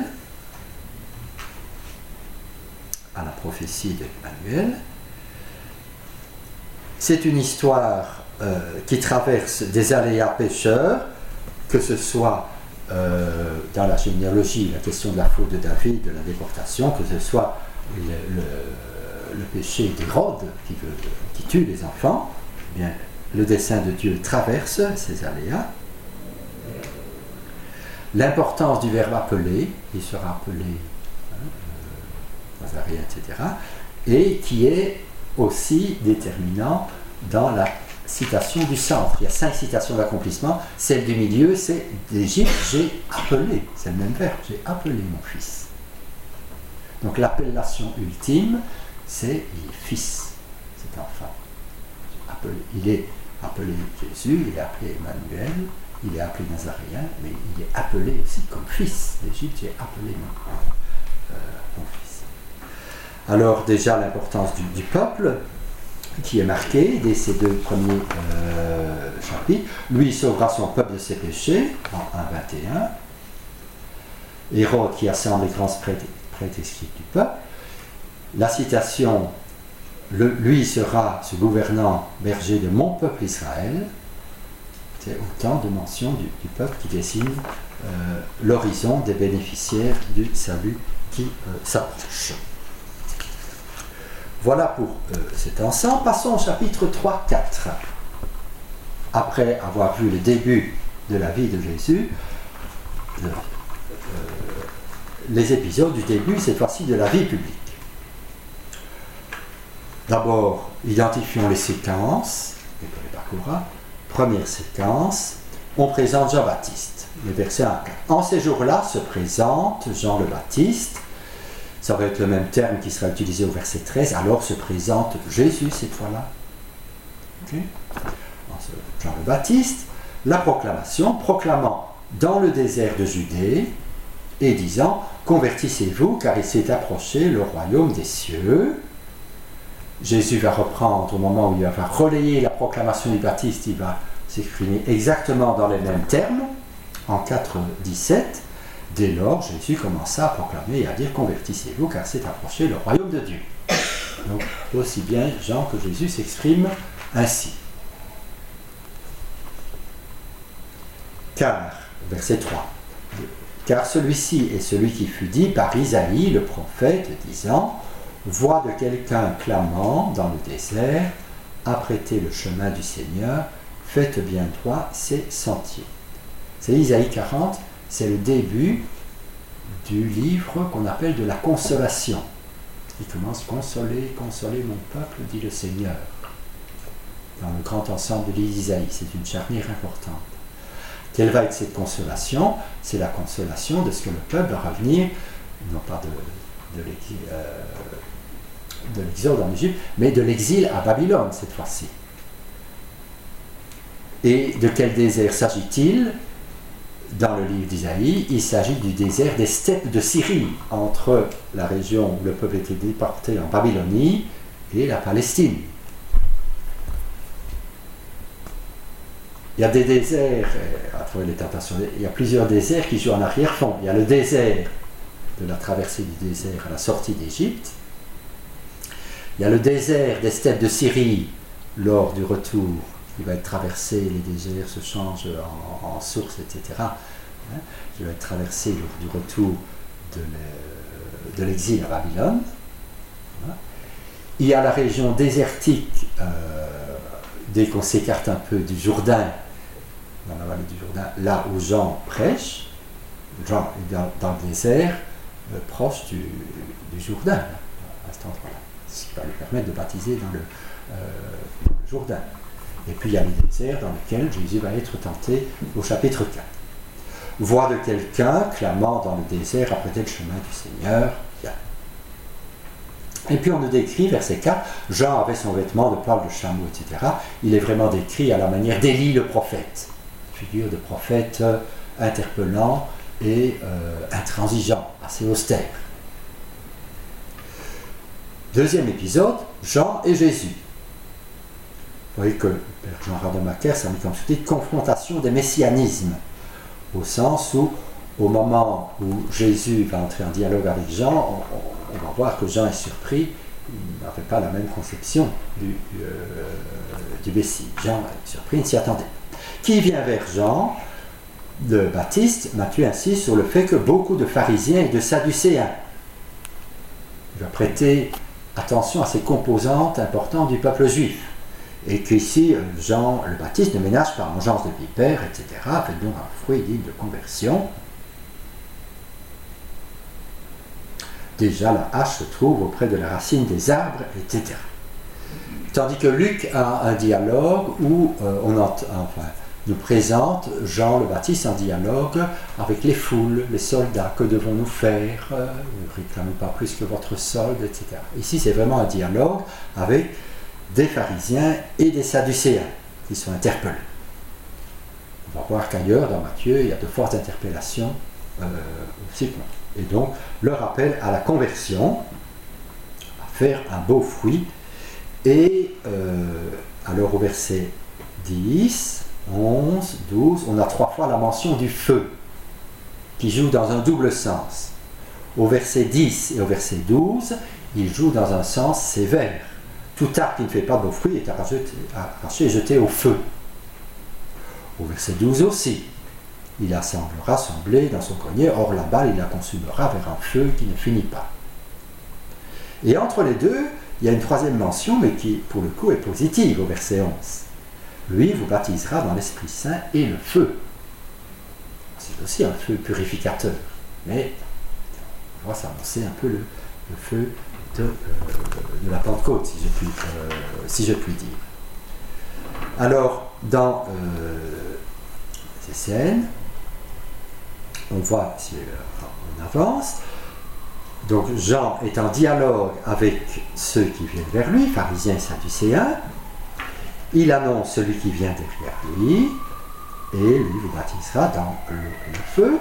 à la prophétie d'Emmanuel. C'est une histoire euh, qui traverse des aléas pécheurs, que ce soit euh, dans la généalogie, la question de la faute de David, de la déportation, que ce soit le, le, le péché d'Hérode qui, qui tue les enfants. Eh bien, le dessein de Dieu traverse ces aléas. L'importance du verbe appeler, il sera appelé hein, euh, Nazaréen, et cetera, et qui est aussi déterminant dans la citation du centre. Il y a cinq citations d'accomplissement. Celle du milieu, c'est d'Égypte, j'ai appelé. C'est le même verbe, j'ai appelé mon fils. Donc l'appellation ultime, c'est il est fils, cet enfant. Appelé, il est appelé Jésus, il est appelé Emmanuel, il est appelé Nazaréen, mais il est appelé aussi comme fils d'Égypte, il est appelé mon, euh, mon fils. Alors déjà l'importance du, du peuple, qui est marqué dès ces deux premiers euh, chapitres. Lui, il sauvera son peuple de ses péchés, en un vingt et un. Hérode qui assemble les grands prêtres et scribes du peuple. La citation, le, lui sera ce gouvernant berger de mon peuple Israël. C'est autant de mentions du, du peuple qui désigne euh, l'horizon des bénéficiaires du salut qui euh, s'approche. Voilà pour euh, cet ensemble. Passons au chapitre trois quatre. Après avoir vu le début de la vie de Jésus, le, euh, les épisodes du début, cette fois-ci de la vie publique. D'abord, identifions les séquences, et on les parcourra. Première séquence, on présente Jean-Baptiste, le verset un à quatre. En ces jours-là se présente Jean le Baptiste. Ça va être le même terme qui sera utilisé au verset treize. Alors se présente Jésus cette fois-là. Okay. Jean le Baptiste, la proclamation, proclamant dans le désert de Judée et disant « Convertissez-vous car il s'est approché le royaume des cieux ». Jésus va reprendre au moment où il va relayer la proclamation du Baptiste, il va s'exprimer exactement dans les mêmes termes, en quatre dix-sept. Dès lors, Jésus commença à proclamer et à dire « Convertissez-vous, car s'est approché le royaume de Dieu ». Donc, aussi bien Jean que Jésus s'expriment ainsi. Car, verset trois, car celui-ci est celui qui fut dit par Isaïe, le prophète, disant « Voix de quelqu'un clamant dans le désert, apprêtez le chemin du Seigneur, faites bien droit ses sentiers. » C'est Isaïe quarante. C'est le début du livre qu'on appelle de la consolation. Il commence « Consolez, consolez mon peuple, dit le Seigneur » dans le grand ensemble de l'Isaïe. C'est une charnière importante. Quelle va être cette consolation? C'est la consolation de ce que le peuple va revenir, non pas de, de l'exode en Égypte, mais de l'exil à Babylone cette fois-ci. Et de quel désert s'agit-il? Dans le livre d'Isaïe, il s'agit du désert des steppes de Syrie, entre la région où le peuple était déporté en Babylonie et la Palestine. Il y a des déserts, à travers les tentations, il y a plusieurs déserts qui jouent en arrière-fond. Il y a le désert de la traversée du désert à la sortie d'Égypte. Il y a le désert des steppes de Syrie lors du retour. Il va être traversé, les déserts se changent en, en sources, et cetera. Hein, il va être traversé lors du retour de, le, de l'exil à Babylone. Hein. Il y a la région désertique, euh, dès qu'on s'écarte un peu du Jourdain, dans la vallée du Jourdain, là où Jean prêche. Jean est dans, dans le désert, euh, proche du, du Jourdain, là, à cet endroit-là, ce qui va lui permettre de baptiser dans le, euh, le Jourdain. Et puis il y a le désert dans lequel Jésus va être tenté au chapitre quatre. Voix de quelqu'un clamant dans le désert, apprêtez le chemin du Seigneur. Bien. Et puis on nous décrit, verset quatre, Jean avait son vêtement de poil de chameau, et cetera. Il est vraiment décrit à la manière d'Élie le prophète, figure de prophète euh, interpellant et euh, intransigeant, assez austère. Deuxième épisode, Jean et Jésus. Vous voyez que Père Jean Rademacher, ça met comme sous-titre confrontation des messianismes, au sens où, au moment où Jésus va entrer en dialogue avec Jean, on, on va voir que Jean est surpris, il n'avait pas la même conception du, euh, du Messie. Jean est surpris, il ne s'y attendait pas. Qui vient vers Jean, le Baptiste, Matthieu insiste sur le fait que beaucoup de pharisiens et de sadducéens, il va prêter attention à ces composantes importantes du peuple juif. Et qu'ici, Jean le Baptiste ne ménage pas vengeance de vipères, et cetera, fait donc un fruit digne de conversion. Déjà, la hache se trouve auprès de la racine des arbres, et cetera. Tandis que Luc a un dialogue où euh, on entend, enfin, nous présente Jean le Baptiste en dialogue avec les foules, les soldats. Que devons-nous faire? Ne réclamez pas plus que votre solde, et cetera. Ici, c'est vraiment un dialogue avec des pharisiens et des sadducéens qui sont interpellés. On va voir qu'ailleurs, dans Matthieu, il y a de fortes interpellations euh, aussi. Et donc, leur appel à la conversion, à faire un beau fruit. Et euh, alors au verset dix, onze, douze, on a trois fois la mention du feu, qui joue dans un double sens. Au verset dix et au verset douze, il joue dans un sens sévère. Tout arbre qui ne fait pas de beaux fruits est arraché et jeté au feu. Au verset douze aussi, il la semble rassembler dans son grenier, or la balle, il la consumera vers un feu qui ne finit pas. Et entre les deux, il y a une troisième mention, mais qui, pour le coup, est positive, au verset onze. Lui vous baptisera dans l'Esprit Saint et le feu. C'est aussi un feu purificateur, mais on va s'annoncer un peu le, le feu de, euh, de la Pentecôte, si je puis, euh, si je puis dire. Alors, dans euh, ces scènes, on voit, si on avance, donc Jean est en dialogue avec ceux qui viennent vers lui, pharisiens et sadducéens. Il annonce celui qui vient derrière lui, et lui vous baptisera dans le, le feu.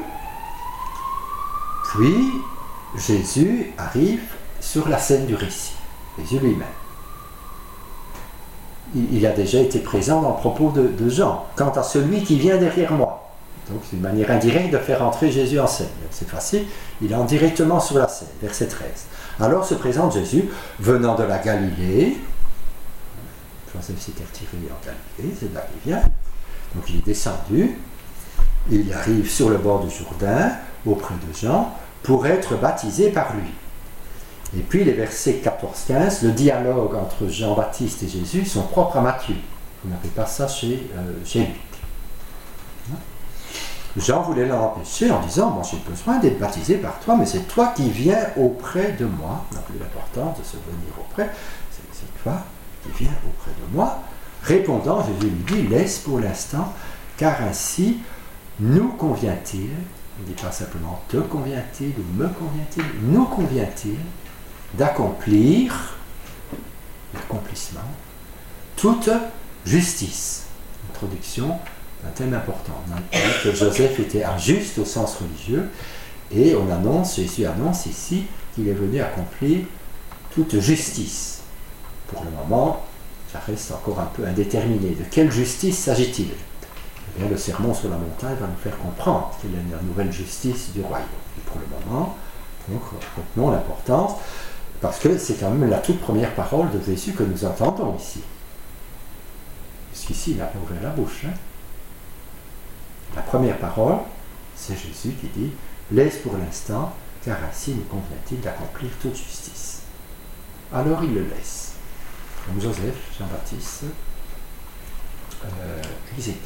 Puis Jésus arrive sur la scène du récit, Jésus lui-même. Il, il a déjà été présent dans le propos de, de Jean. Quant à celui qui vient derrière moi, donc c'est une manière indirecte de faire entrer Jésus en scène. C'est facile, il entre directement sur la scène, verset treize. Alors se présente Jésus, venant de la Galilée. Joseph s'était retiré en Galilée, c'est de là qu'il vient. Donc il est descendu, il arrive sur le bord du Jourdain, auprès de Jean, pour être baptisé par lui. Et puis les versets quatorze quinze, le dialogue entre Jean-Baptiste et Jésus sont propres à Matthieu. Vous n'avez pas ça chez, euh, chez Luc. Jean voulait l'empêcher en disant, bon, j'ai besoin d'être baptisé par toi, mais c'est toi qui viens auprès de moi. On n'a plus l'importance de se venir auprès, c'est, c'est toi qui viens auprès de moi. Répondant, Jésus lui dit, laisse pour l'instant, car ainsi nous convient-il, il ne dit pas simplement te convient-il ou me convient-il, nous convient-il d'accomplir l'accomplissement, toute justice. Introduction un thème important. On a dit que Joseph était injuste au sens religieux, et on annonce, Jésus annonce ici qu'il est venu accomplir toute justice. Pour le moment, ça reste encore un peu indéterminé. De quelle justice s'agit-il? Eh bien, le sermon sur la montagne va nous faire comprendre qu'il y a une nouvelle justice du royaume. Et pour le moment, donc, retenons l'importance, parce que c'est quand même la toute première parole de Jésus que nous entendons ici. Puisqu'ici, il n'a pas ouvert la bouche. Hein? La première parole, c'est Jésus qui dit « Laisse pour l'instant, car ainsi nous convient-il d'accomplir toute justice. » Alors il le laisse. Comme Joseph, Jean-Baptiste, euh, exécute.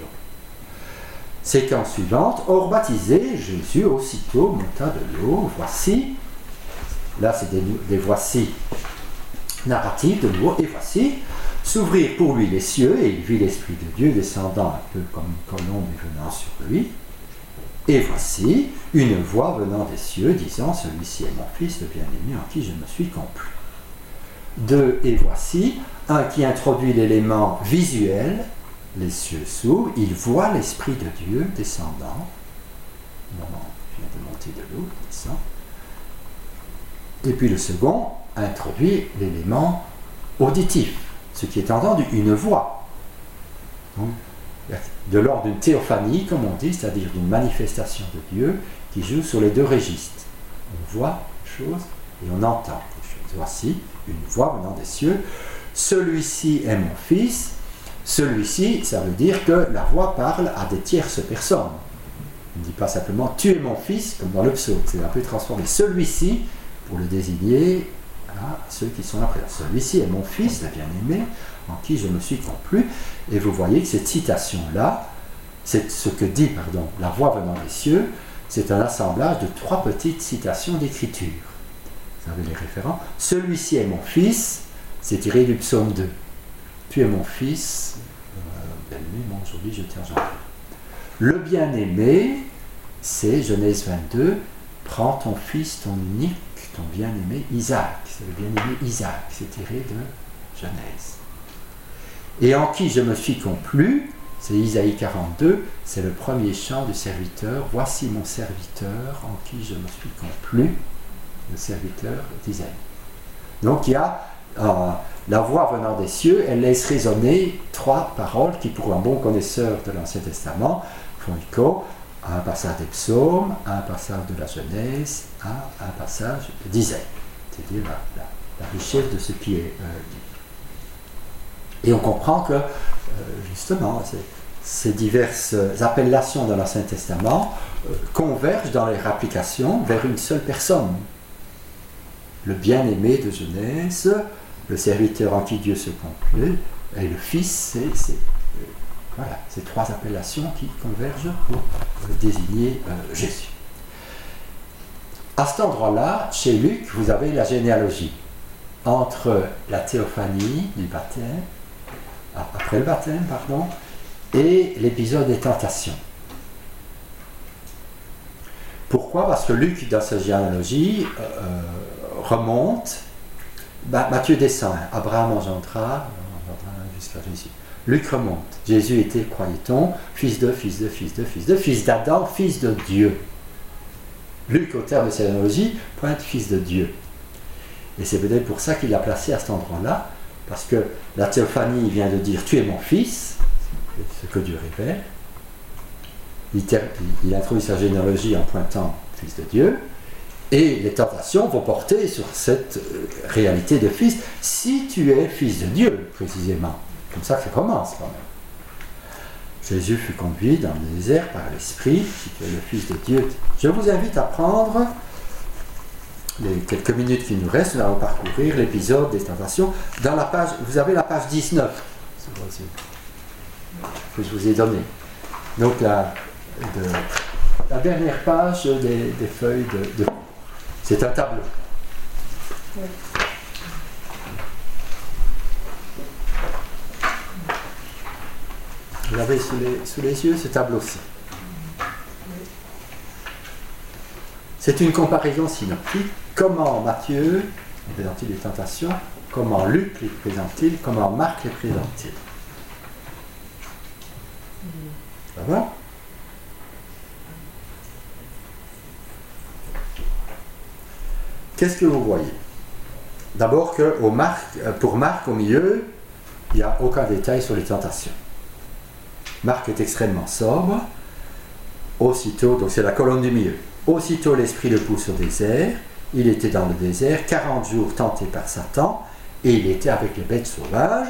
Séquence suivante. Or baptisé, Jésus aussitôt monta de l'eau. Voici, là c'est des, des voici narratifs de nouveau, et voici, s'ouvrir pour lui les cieux, et il vit l'Esprit de Dieu descendant un peu comme une colombe et venant sur lui. Et voici une voix venant des cieux disant, celui-ci est mon fils, le bien-aimé en qui je me suis complu. Deux, et voici, un qui introduit l'élément visuel, les cieux s'ouvrent, il voit l'Esprit de Dieu descendant, au moment où il vient de monter de l'eau, il descend. Et puis le second introduit l'élément auditif, ce qui est entendu, une voix. Donc, de l'ordre d'une théophanie, comme on dit, c'est-à-dire d'une manifestation de Dieu qui joue sur les deux registres. On voit les choses et on entend les choses. Voici une voix venant des cieux. Celui-ci est mon fils. Celui-ci, ça veut dire que la voix parle à des tierces personnes. On ne dit pas simplement tu es mon fils, comme dans le psaume. C'est un peu transformé. Celui-ci, pour le désigner à ceux qui sont après. Celui-ci est mon fils, le bien-aimé, en qui je me suis complu. Et vous voyez que cette citation-là, c'est ce que dit, pardon, la voix venant des cieux, c'est un assemblage de trois petites citations d'écriture. Vous avez les référents. Celui-ci est mon fils, c'est tiré du psaume deux. Tu es mon fils, euh, bien-aimé m'a aujourd'hui jeté en enfer. Le bien-aimé, c'est Genèse vingt-deux, prends ton fils, ton unique, ton bien-aimé Isaac. C'est le bien-aimé Isaac, c'est tiré de Genèse. Et en qui je me suis complu, c'est Isaïe quarante-deux, c'est le premier chant du serviteur. Voici mon serviteur en qui je me suis complu, le serviteur d'Isaïe. Donc il y a euh, la voix venant des cieux, elle laisse résonner trois paroles qui, pour un bon connaisseur de l'Ancien Testament, font écho à un passage des psaumes, à un passage de la Genèse, à un passage d'Isaïe. C'est-à-dire la, la, la richesse de ce qui est euh, dit. Et on comprend que, euh, justement, c'est, ces diverses appellations dans l'Ancien Testament euh, convergent dans leur application vers une seule personne. Le bien-aimé de Genèse, le serviteur en qui Dieu se complait, et le Fils, c'est, c'est euh, voilà, ces trois appellations qui convergent pour euh, désigner euh, Jésus. À cet endroit-là, chez Luc, vous avez la généalogie entre la théophanie du baptême, après le baptême, pardon, et l'épisode des tentations. Pourquoi ? Parce que Luc, dans sa généalogie, euh, remonte, bah, Matthieu descend, Abraham engendra, jusqu'à Jésus. Luc remonte, Jésus était, croyait-on, fils de, fils de, fils de, fils de, fils d'Adam, fils de Dieu. Luc, au terme de sa généalogie, pointe fils de Dieu. Et c'est peut-être pour ça qu'il l'a placé à cet endroit-là, parce que la théophanie vient de dire « tu es mon fils », ce que Dieu révèle. Il, ter- il introduit sa généalogie en pointant fils de Dieu, et les tentations vont porter sur cette réalité de fils, si tu es fils de Dieu, précisément. Comme ça que ça commence quand même. Jésus fut conduit dans le désert par l'Esprit, si tu es le Fils de Dieu. Je vous invite à prendre les quelques minutes qui nous restent, nous allons parcourir l'épisode des tentations. Dans la page, vous avez la page dix-neuf, que je vous ai donnée. Donc la, de, la dernière page des, des feuilles de, de... C'est un tableau. Oui. Vous l'avez sous les, sous les yeux, ce tableau-ci. C'est une comparaison synoptique. Comment Matthieu présente-t-il les tentations, comment Luc les présente-t-il, comment Marc les présente-t-il. Ça va ? Qu'est-ce que vous voyez ? D'abord que au Marc, pour Marc, au milieu, il n'y a aucun détail sur les tentations. Marc est extrêmement sobre. Aussitôt, donc c'est la colonne du milieu. Aussitôt l'esprit le pousse au désert. Il était dans le désert, quarante jours tenté par Satan, et il était avec les bêtes sauvages.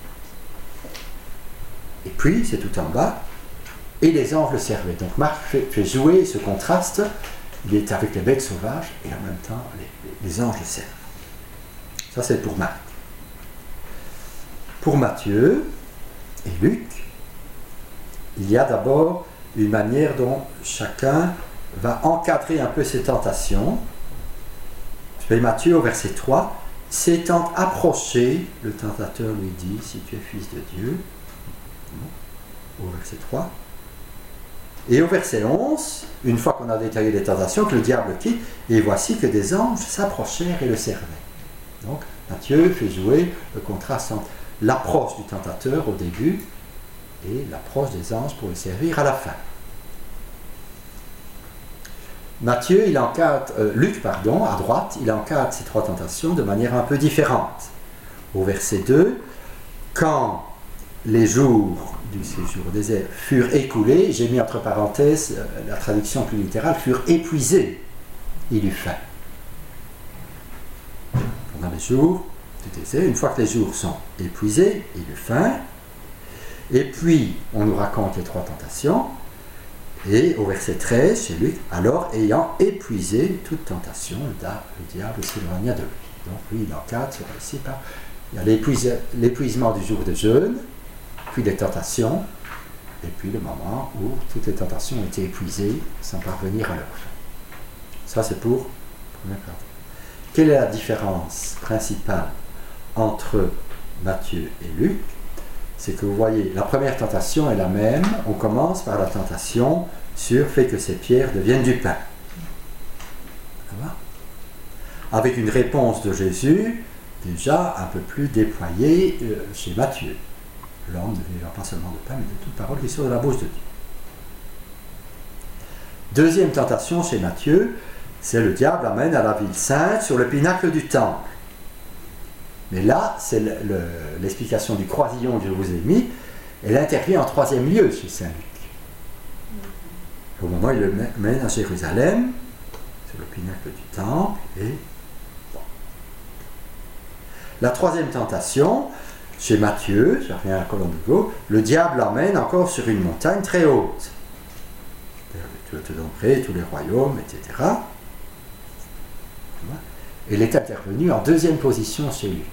Et puis, c'est tout en bas, et les anges le servaient. Donc Marc fait, fait jouer ce contraste. Il est avec les bêtes sauvages, et en même temps, les, les anges le servent. Ça, c'est pour Marc. Pour Matthieu et Luc, il y a d'abord une manière dont chacun va encadrer un peu ses tentations. Je vais Matthieu au verset trois. S'étant approché, le tentateur lui dit, si tu es fils de Dieu. Au verset trois. Et au verset onze, une fois qu'on a détaillé les tentations, que le diable quitte, et voici que des anges s'approchèrent et le servaient. Donc Matthieu fait jouer le contraste entre l'approche du tentateur au début et l'approche des anges pour le servir à la fin. Matthieu, il encadre, euh, Luc, pardon, à droite, il encadre ces trois tentations de manière un peu différente. Au verset deux, quand les jours du séjour au désert furent écoulés, j'ai mis entre parenthèses euh, la traduction plus littérale, furent épuisés, il eut faim. Pendant les jours du désert, une fois que les jours sont épuisés, il eut faim. Et puis, on nous raconte les trois tentations. Et au verset treize, chez Luc, alors ayant épuisé toute tentation, le diable s'éloigna de lui. Donc lui, il encadre sur ici par il y a l'épuise- l'épuisement du jour de jeûne, puis les tentations, et puis le moment où toutes les tentations ont été épuisées sans parvenir à leur fin. Ça, c'est pour la première partie. Quelle est la différence principale entre Matthieu et Luc ? c'est que vous voyez, la première tentation est la même. On commence par la tentation sur fait que ces pierres deviennent du pain. Avec une réponse de Jésus déjà un peu plus déployée euh, chez Matthieu. L'homme ne vivra pas seulement de pain, mais de toute parole qui sort de la bouche de Dieu. Deuxième tentation chez Matthieu, c'est le diable amène à la ville sainte sur le pinacle du temple. Mais là, c'est le, le, l'explication du croisillon que je vous ai mis, elle intervient en troisième lieu chez Saint Luc. Au moment où il le mène à Jérusalem, sur le pinacle du temple, et bon. La troisième tentation, chez Matthieu, je reviens à la colonne de gauche, le diable l'emmène encore sur une montagne très haute. Je te donnerai tous les royaumes, et cetera. Et il est intervenu en deuxième position chez Luc.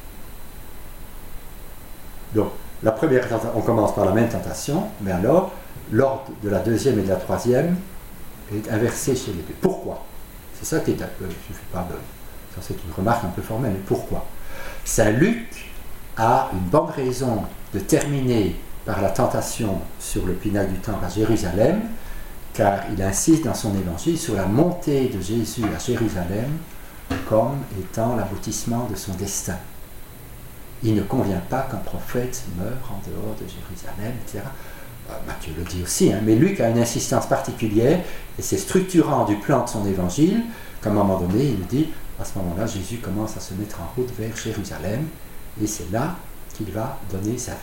Donc, la première tentation, on commence par la même tentation, mais alors, l'ordre de la deuxième et de la troisième est inversé chez les deux. Pourquoi? C'est ça qui est un peu, je ne fais pas de, ça c'est une remarque un peu formelle, mais pourquoi? Saint Luc a une bonne raison de terminer par la tentation sur le pinacle du temple à Jérusalem, car il insiste dans son évangile sur la montée de Jésus à Jérusalem comme étant l'aboutissement de son destin. Il ne convient pas qu'un prophète meure en dehors de Jérusalem, et cetera. Matthieu le dit aussi, hein, mais Luc a une insistance particulière, et c'est structurant du plan de son évangile, qu'à un moment donné, il nous dit, à ce moment-là, Jésus commence à se mettre en route vers Jérusalem, et c'est là qu'il va donner sa vie.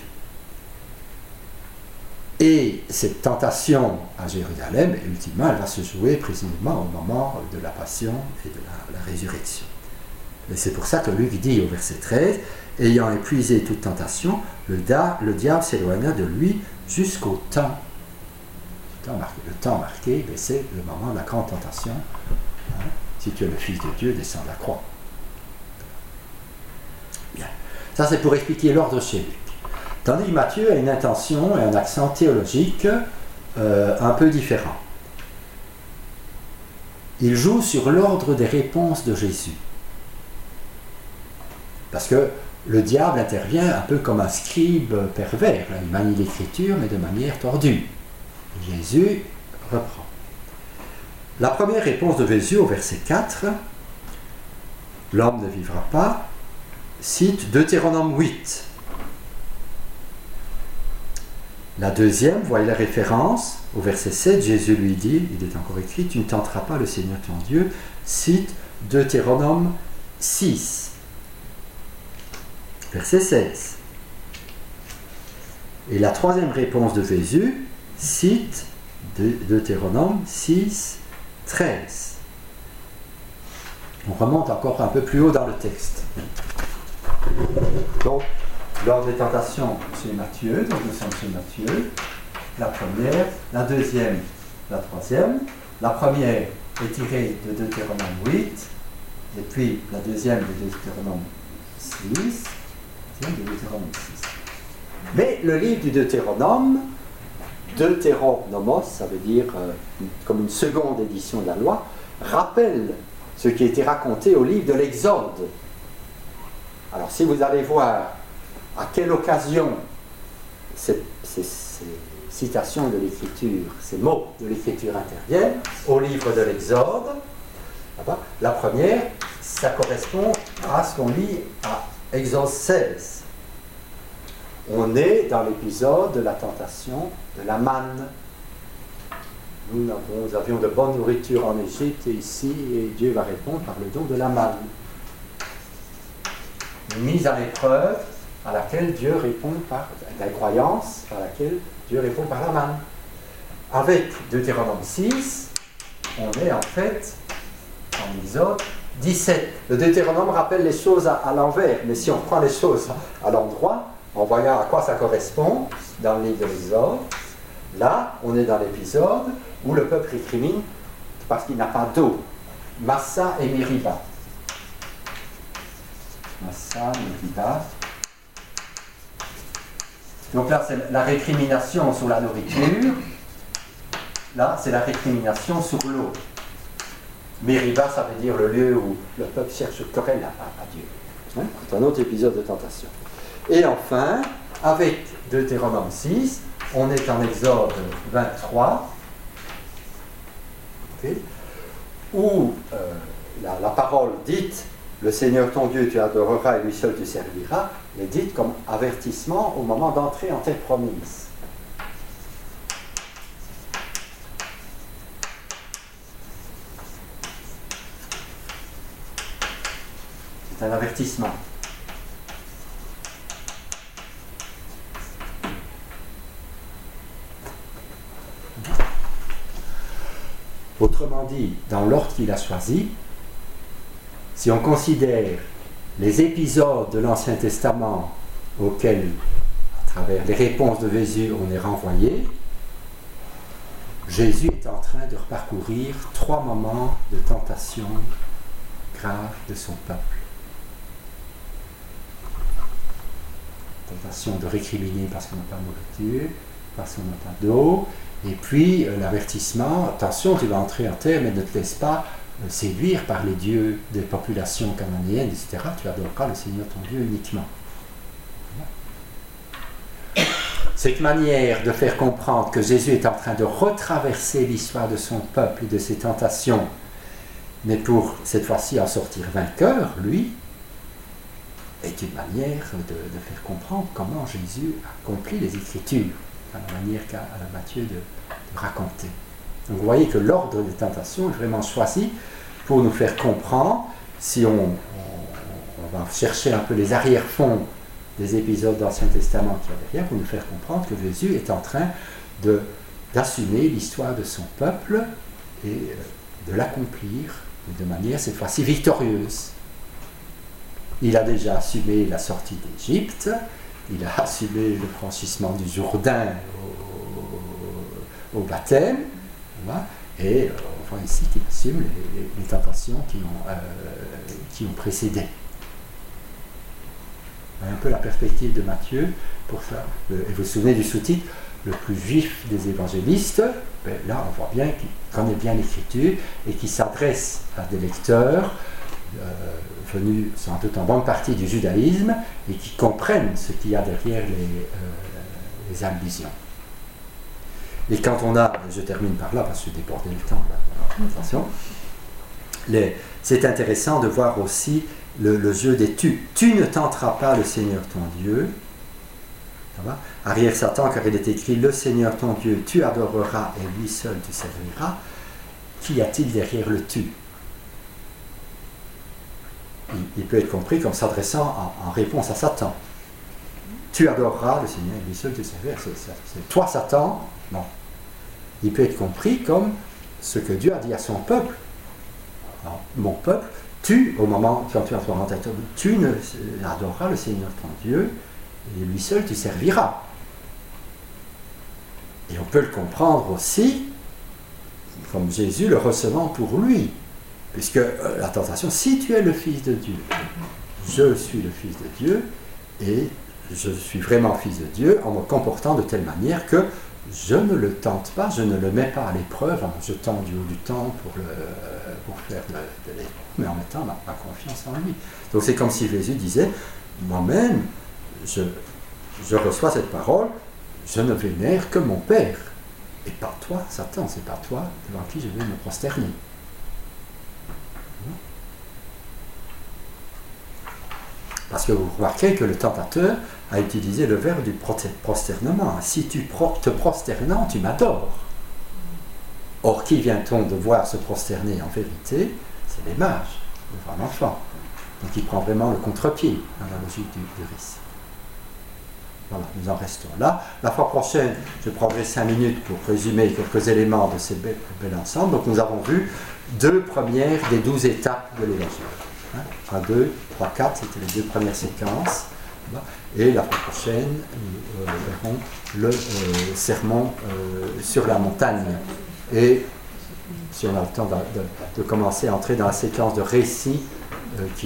Et cette tentation à Jérusalem, ultimement, elle va se jouer précisément au moment de la passion et de la, la résurrection. Et c'est pour ça que Luc dit au verset treize, ayant épuisé toute tentation, le, da, le diable s'éloigna de lui jusqu'au temps. Le temps marqué, le temps marqué c'est le moment de la grande tentation. Hein, si tu es le Fils de Dieu, descends de la croix. Bien. Ça, c'est pour expliquer l'ordre chez Luc. Tandis que Matthieu a une intention et un accent théologique euh, un peu différent. Il joue sur l'ordre des réponses de Jésus. Parce que le diable intervient un peu comme un scribe pervers. Il manie l'écriture, mais de manière tordue. Jésus reprend. La première réponse de Jésus au verset quatre, « L'homme ne vivra pas », cite Deutéronome huit. La deuxième, voyez la référence, au verset sept, Jésus lui dit, il est encore écrit, « Tu ne tenteras pas le Seigneur ton Dieu », cite Deutéronome six, verset seize. Et la troisième réponse de Jésus cite Deutéronome six, treize. On remonte encore un peu plus haut dans le texte. Donc, l'ordre des tentations chez Matthieu, donc nous sommes chez Matthieu, la première, la deuxième, la troisième. La première est tirée de Deutéronome huit, et puis la deuxième de Deutéronome six, la deuxième de Deutéronome six. Mais le livre du Deutéronome, Deutéronomos, ça veut dire euh, comme une seconde édition de la loi, rappelle ce qui a été raconté au livre de l'Exode. Alors si vous allez voir à quelle occasion ces, ces, ces citations de l'Écriture, ces mots de l'Écriture interviennent, au livre de l'Exode, la première, ça correspond à ce qu'on lit à Exode seize. On est dans l'épisode de la tentation de la manne. Nous, avons, nous avions de bonne nourriture en Égypte et ici, et Dieu va répondre par le don de la manne. Une mise à l'épreuve à laquelle Dieu répond par la croyance, par laquelle Dieu répond par la manne. Avec Deutéronome six, on est en fait en Exode dix-sept. Le Deutéronome rappelle les choses à, à l'envers, mais si on prend les choses à l'endroit, en voyant à quoi ça correspond dans le livre de l'Exode, là, on est dans l'épisode où le peuple récrimine parce qu'il n'a pas d'eau. Massa et Mériba. Massa, Mériba. Donc là, c'est la récrimination sur la nourriture. Là, c'est la récrimination sur l'eau. Mériba, ça veut dire le lieu où le peuple cherche querelle à, à Dieu. Hein? C'est un autre épisode de tentation. Et enfin, avec Deutéronome six, on est en Exode vingt-trois, okay, où euh, la, la parole dite « Le Seigneur ton Dieu, tu adoreras et lui seul tu serviras » est dite comme avertissement au moment d'entrer en terre promise. C'est un avertissement. Autrement dit, dans l'ordre qu'il a choisi, si on considère les épisodes de l'Ancien Testament auxquels, à travers les réponses de Jésus, on est renvoyé, Jésus est en train de reparcourir trois moments de tentation grave de son peuple. Tentation de récriminer parce qu'on n'a pas de nourriture, parce qu'on n'a pas d'eau, et puis euh, l'avertissement, attention, tu vas entrer en terre, mais ne te laisse pas euh, séduire par les dieux des populations cananéennes, et cetera. Tu adoreras le Seigneur ton Dieu uniquement. Voilà. Cette manière de faire comprendre que Jésus est en train de retraverser l'histoire de son peuple et de ses tentations, mais pour cette fois-ci en sortir vainqueur, lui, est une manière de, de faire comprendre comment Jésus accomplit les Écritures, à la manière qu'a Matthieu de, de raconter. Donc vous voyez que l'ordre des tentations est vraiment choisi pour nous faire comprendre, si on, on, on va chercher un peu les arrière-fonds des épisodes d'Ancien Testament qu'il y a derrière, pour nous faire comprendre que Jésus est en train de, d'assumer l'histoire de son peuple et de l'accomplir de manière cette fois-ci victorieuse. Il a déjà assumé la sortie d'Égypte, il a assumé le franchissement du Jourdain au, au baptême, voilà, et on voit ici qu'il assume les, les tentations qui ont, euh, qui ont précédé. Un peu la perspective de Matthieu pour ça. Et vous vous souvenez du sous-titre, le plus juif des évangélistes, ben là on voit bien qu'il connaît bien l'Écriture et qu'il s'adresse à des lecteurs euh, venus sans doute en bonne partie du judaïsme et qui comprennent ce qu'il y a derrière les, euh, les allusions. Et quand on a, je termine par là parce que je déborde le temps, là, attention, les, c'est intéressant de voir aussi le, le jeu des tu. Tu ne tenteras pas le Seigneur ton Dieu. Ça va ? Arrière Satan, car il est écrit le Seigneur ton Dieu, tu adoreras et lui seul tu serviras. Qu'y a-t-il derrière le tu ? il, il peut être compris comme s'adressant en, en réponse à Satan. Tu adoreras le Seigneur et lui seul tu serviras. C'est, c'est, c'est toi Satan ? Non. Il peut être compris comme ce que Dieu a dit à son peuple. Alors, mon peuple, tu, au moment quand tu entreras en ta tombe, tu ne adoreras le Seigneur ton Dieu et lui seul tu serviras. Et on peut le comprendre aussi comme Jésus le recevant pour lui, puisque euh, la tentation, si tu es le Fils de Dieu, je suis le Fils de Dieu et je suis vraiment Fils de Dieu en me comportant de telle manière que je ne le tente pas, je ne le mets pas à l'épreuve en me jetant du haut du temple pour, le, pour faire de, de l'épreuve, mais en mettant ma, ma confiance en lui. Donc c'est comme si Jésus disait, moi-même, je, je reçois cette parole, je ne vénère que mon Père, et pas toi, Satan, c'est pas toi devant qui je vais me prosterner. Parce que vous remarquez que le tentateur a utilisé le verbe du prosternement. Si tu pro- te prosternant, tu m'adores. Or, qui vient-on de voir se prosterner en vérité ? C'est les mages, le vrai enfant. Donc il prend vraiment le contre-pied dans la logique du, du récit. Voilà, nous en restons là. La fois prochaine, je prendrai cinq minutes pour résumer quelques éléments de ce bel, bel ensemble. Donc nous avons vu deux premières des douze étapes de l'évangile. un, deux, trois, quatre, c'était les deux premières séquences. Et la fois prochaine, nous euh, verrons le euh, sermon euh, sur la montagne. Et si on a le temps de, de, de commencer à entrer dans la séquence de récits euh, qui,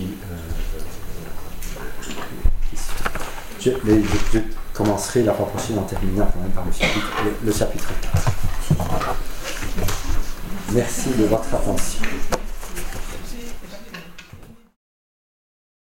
euh, qui je, mais je, je commencerai la fois prochaine en terminant quand même par le chapitre, le, le chapitre quatre. Merci de votre attention.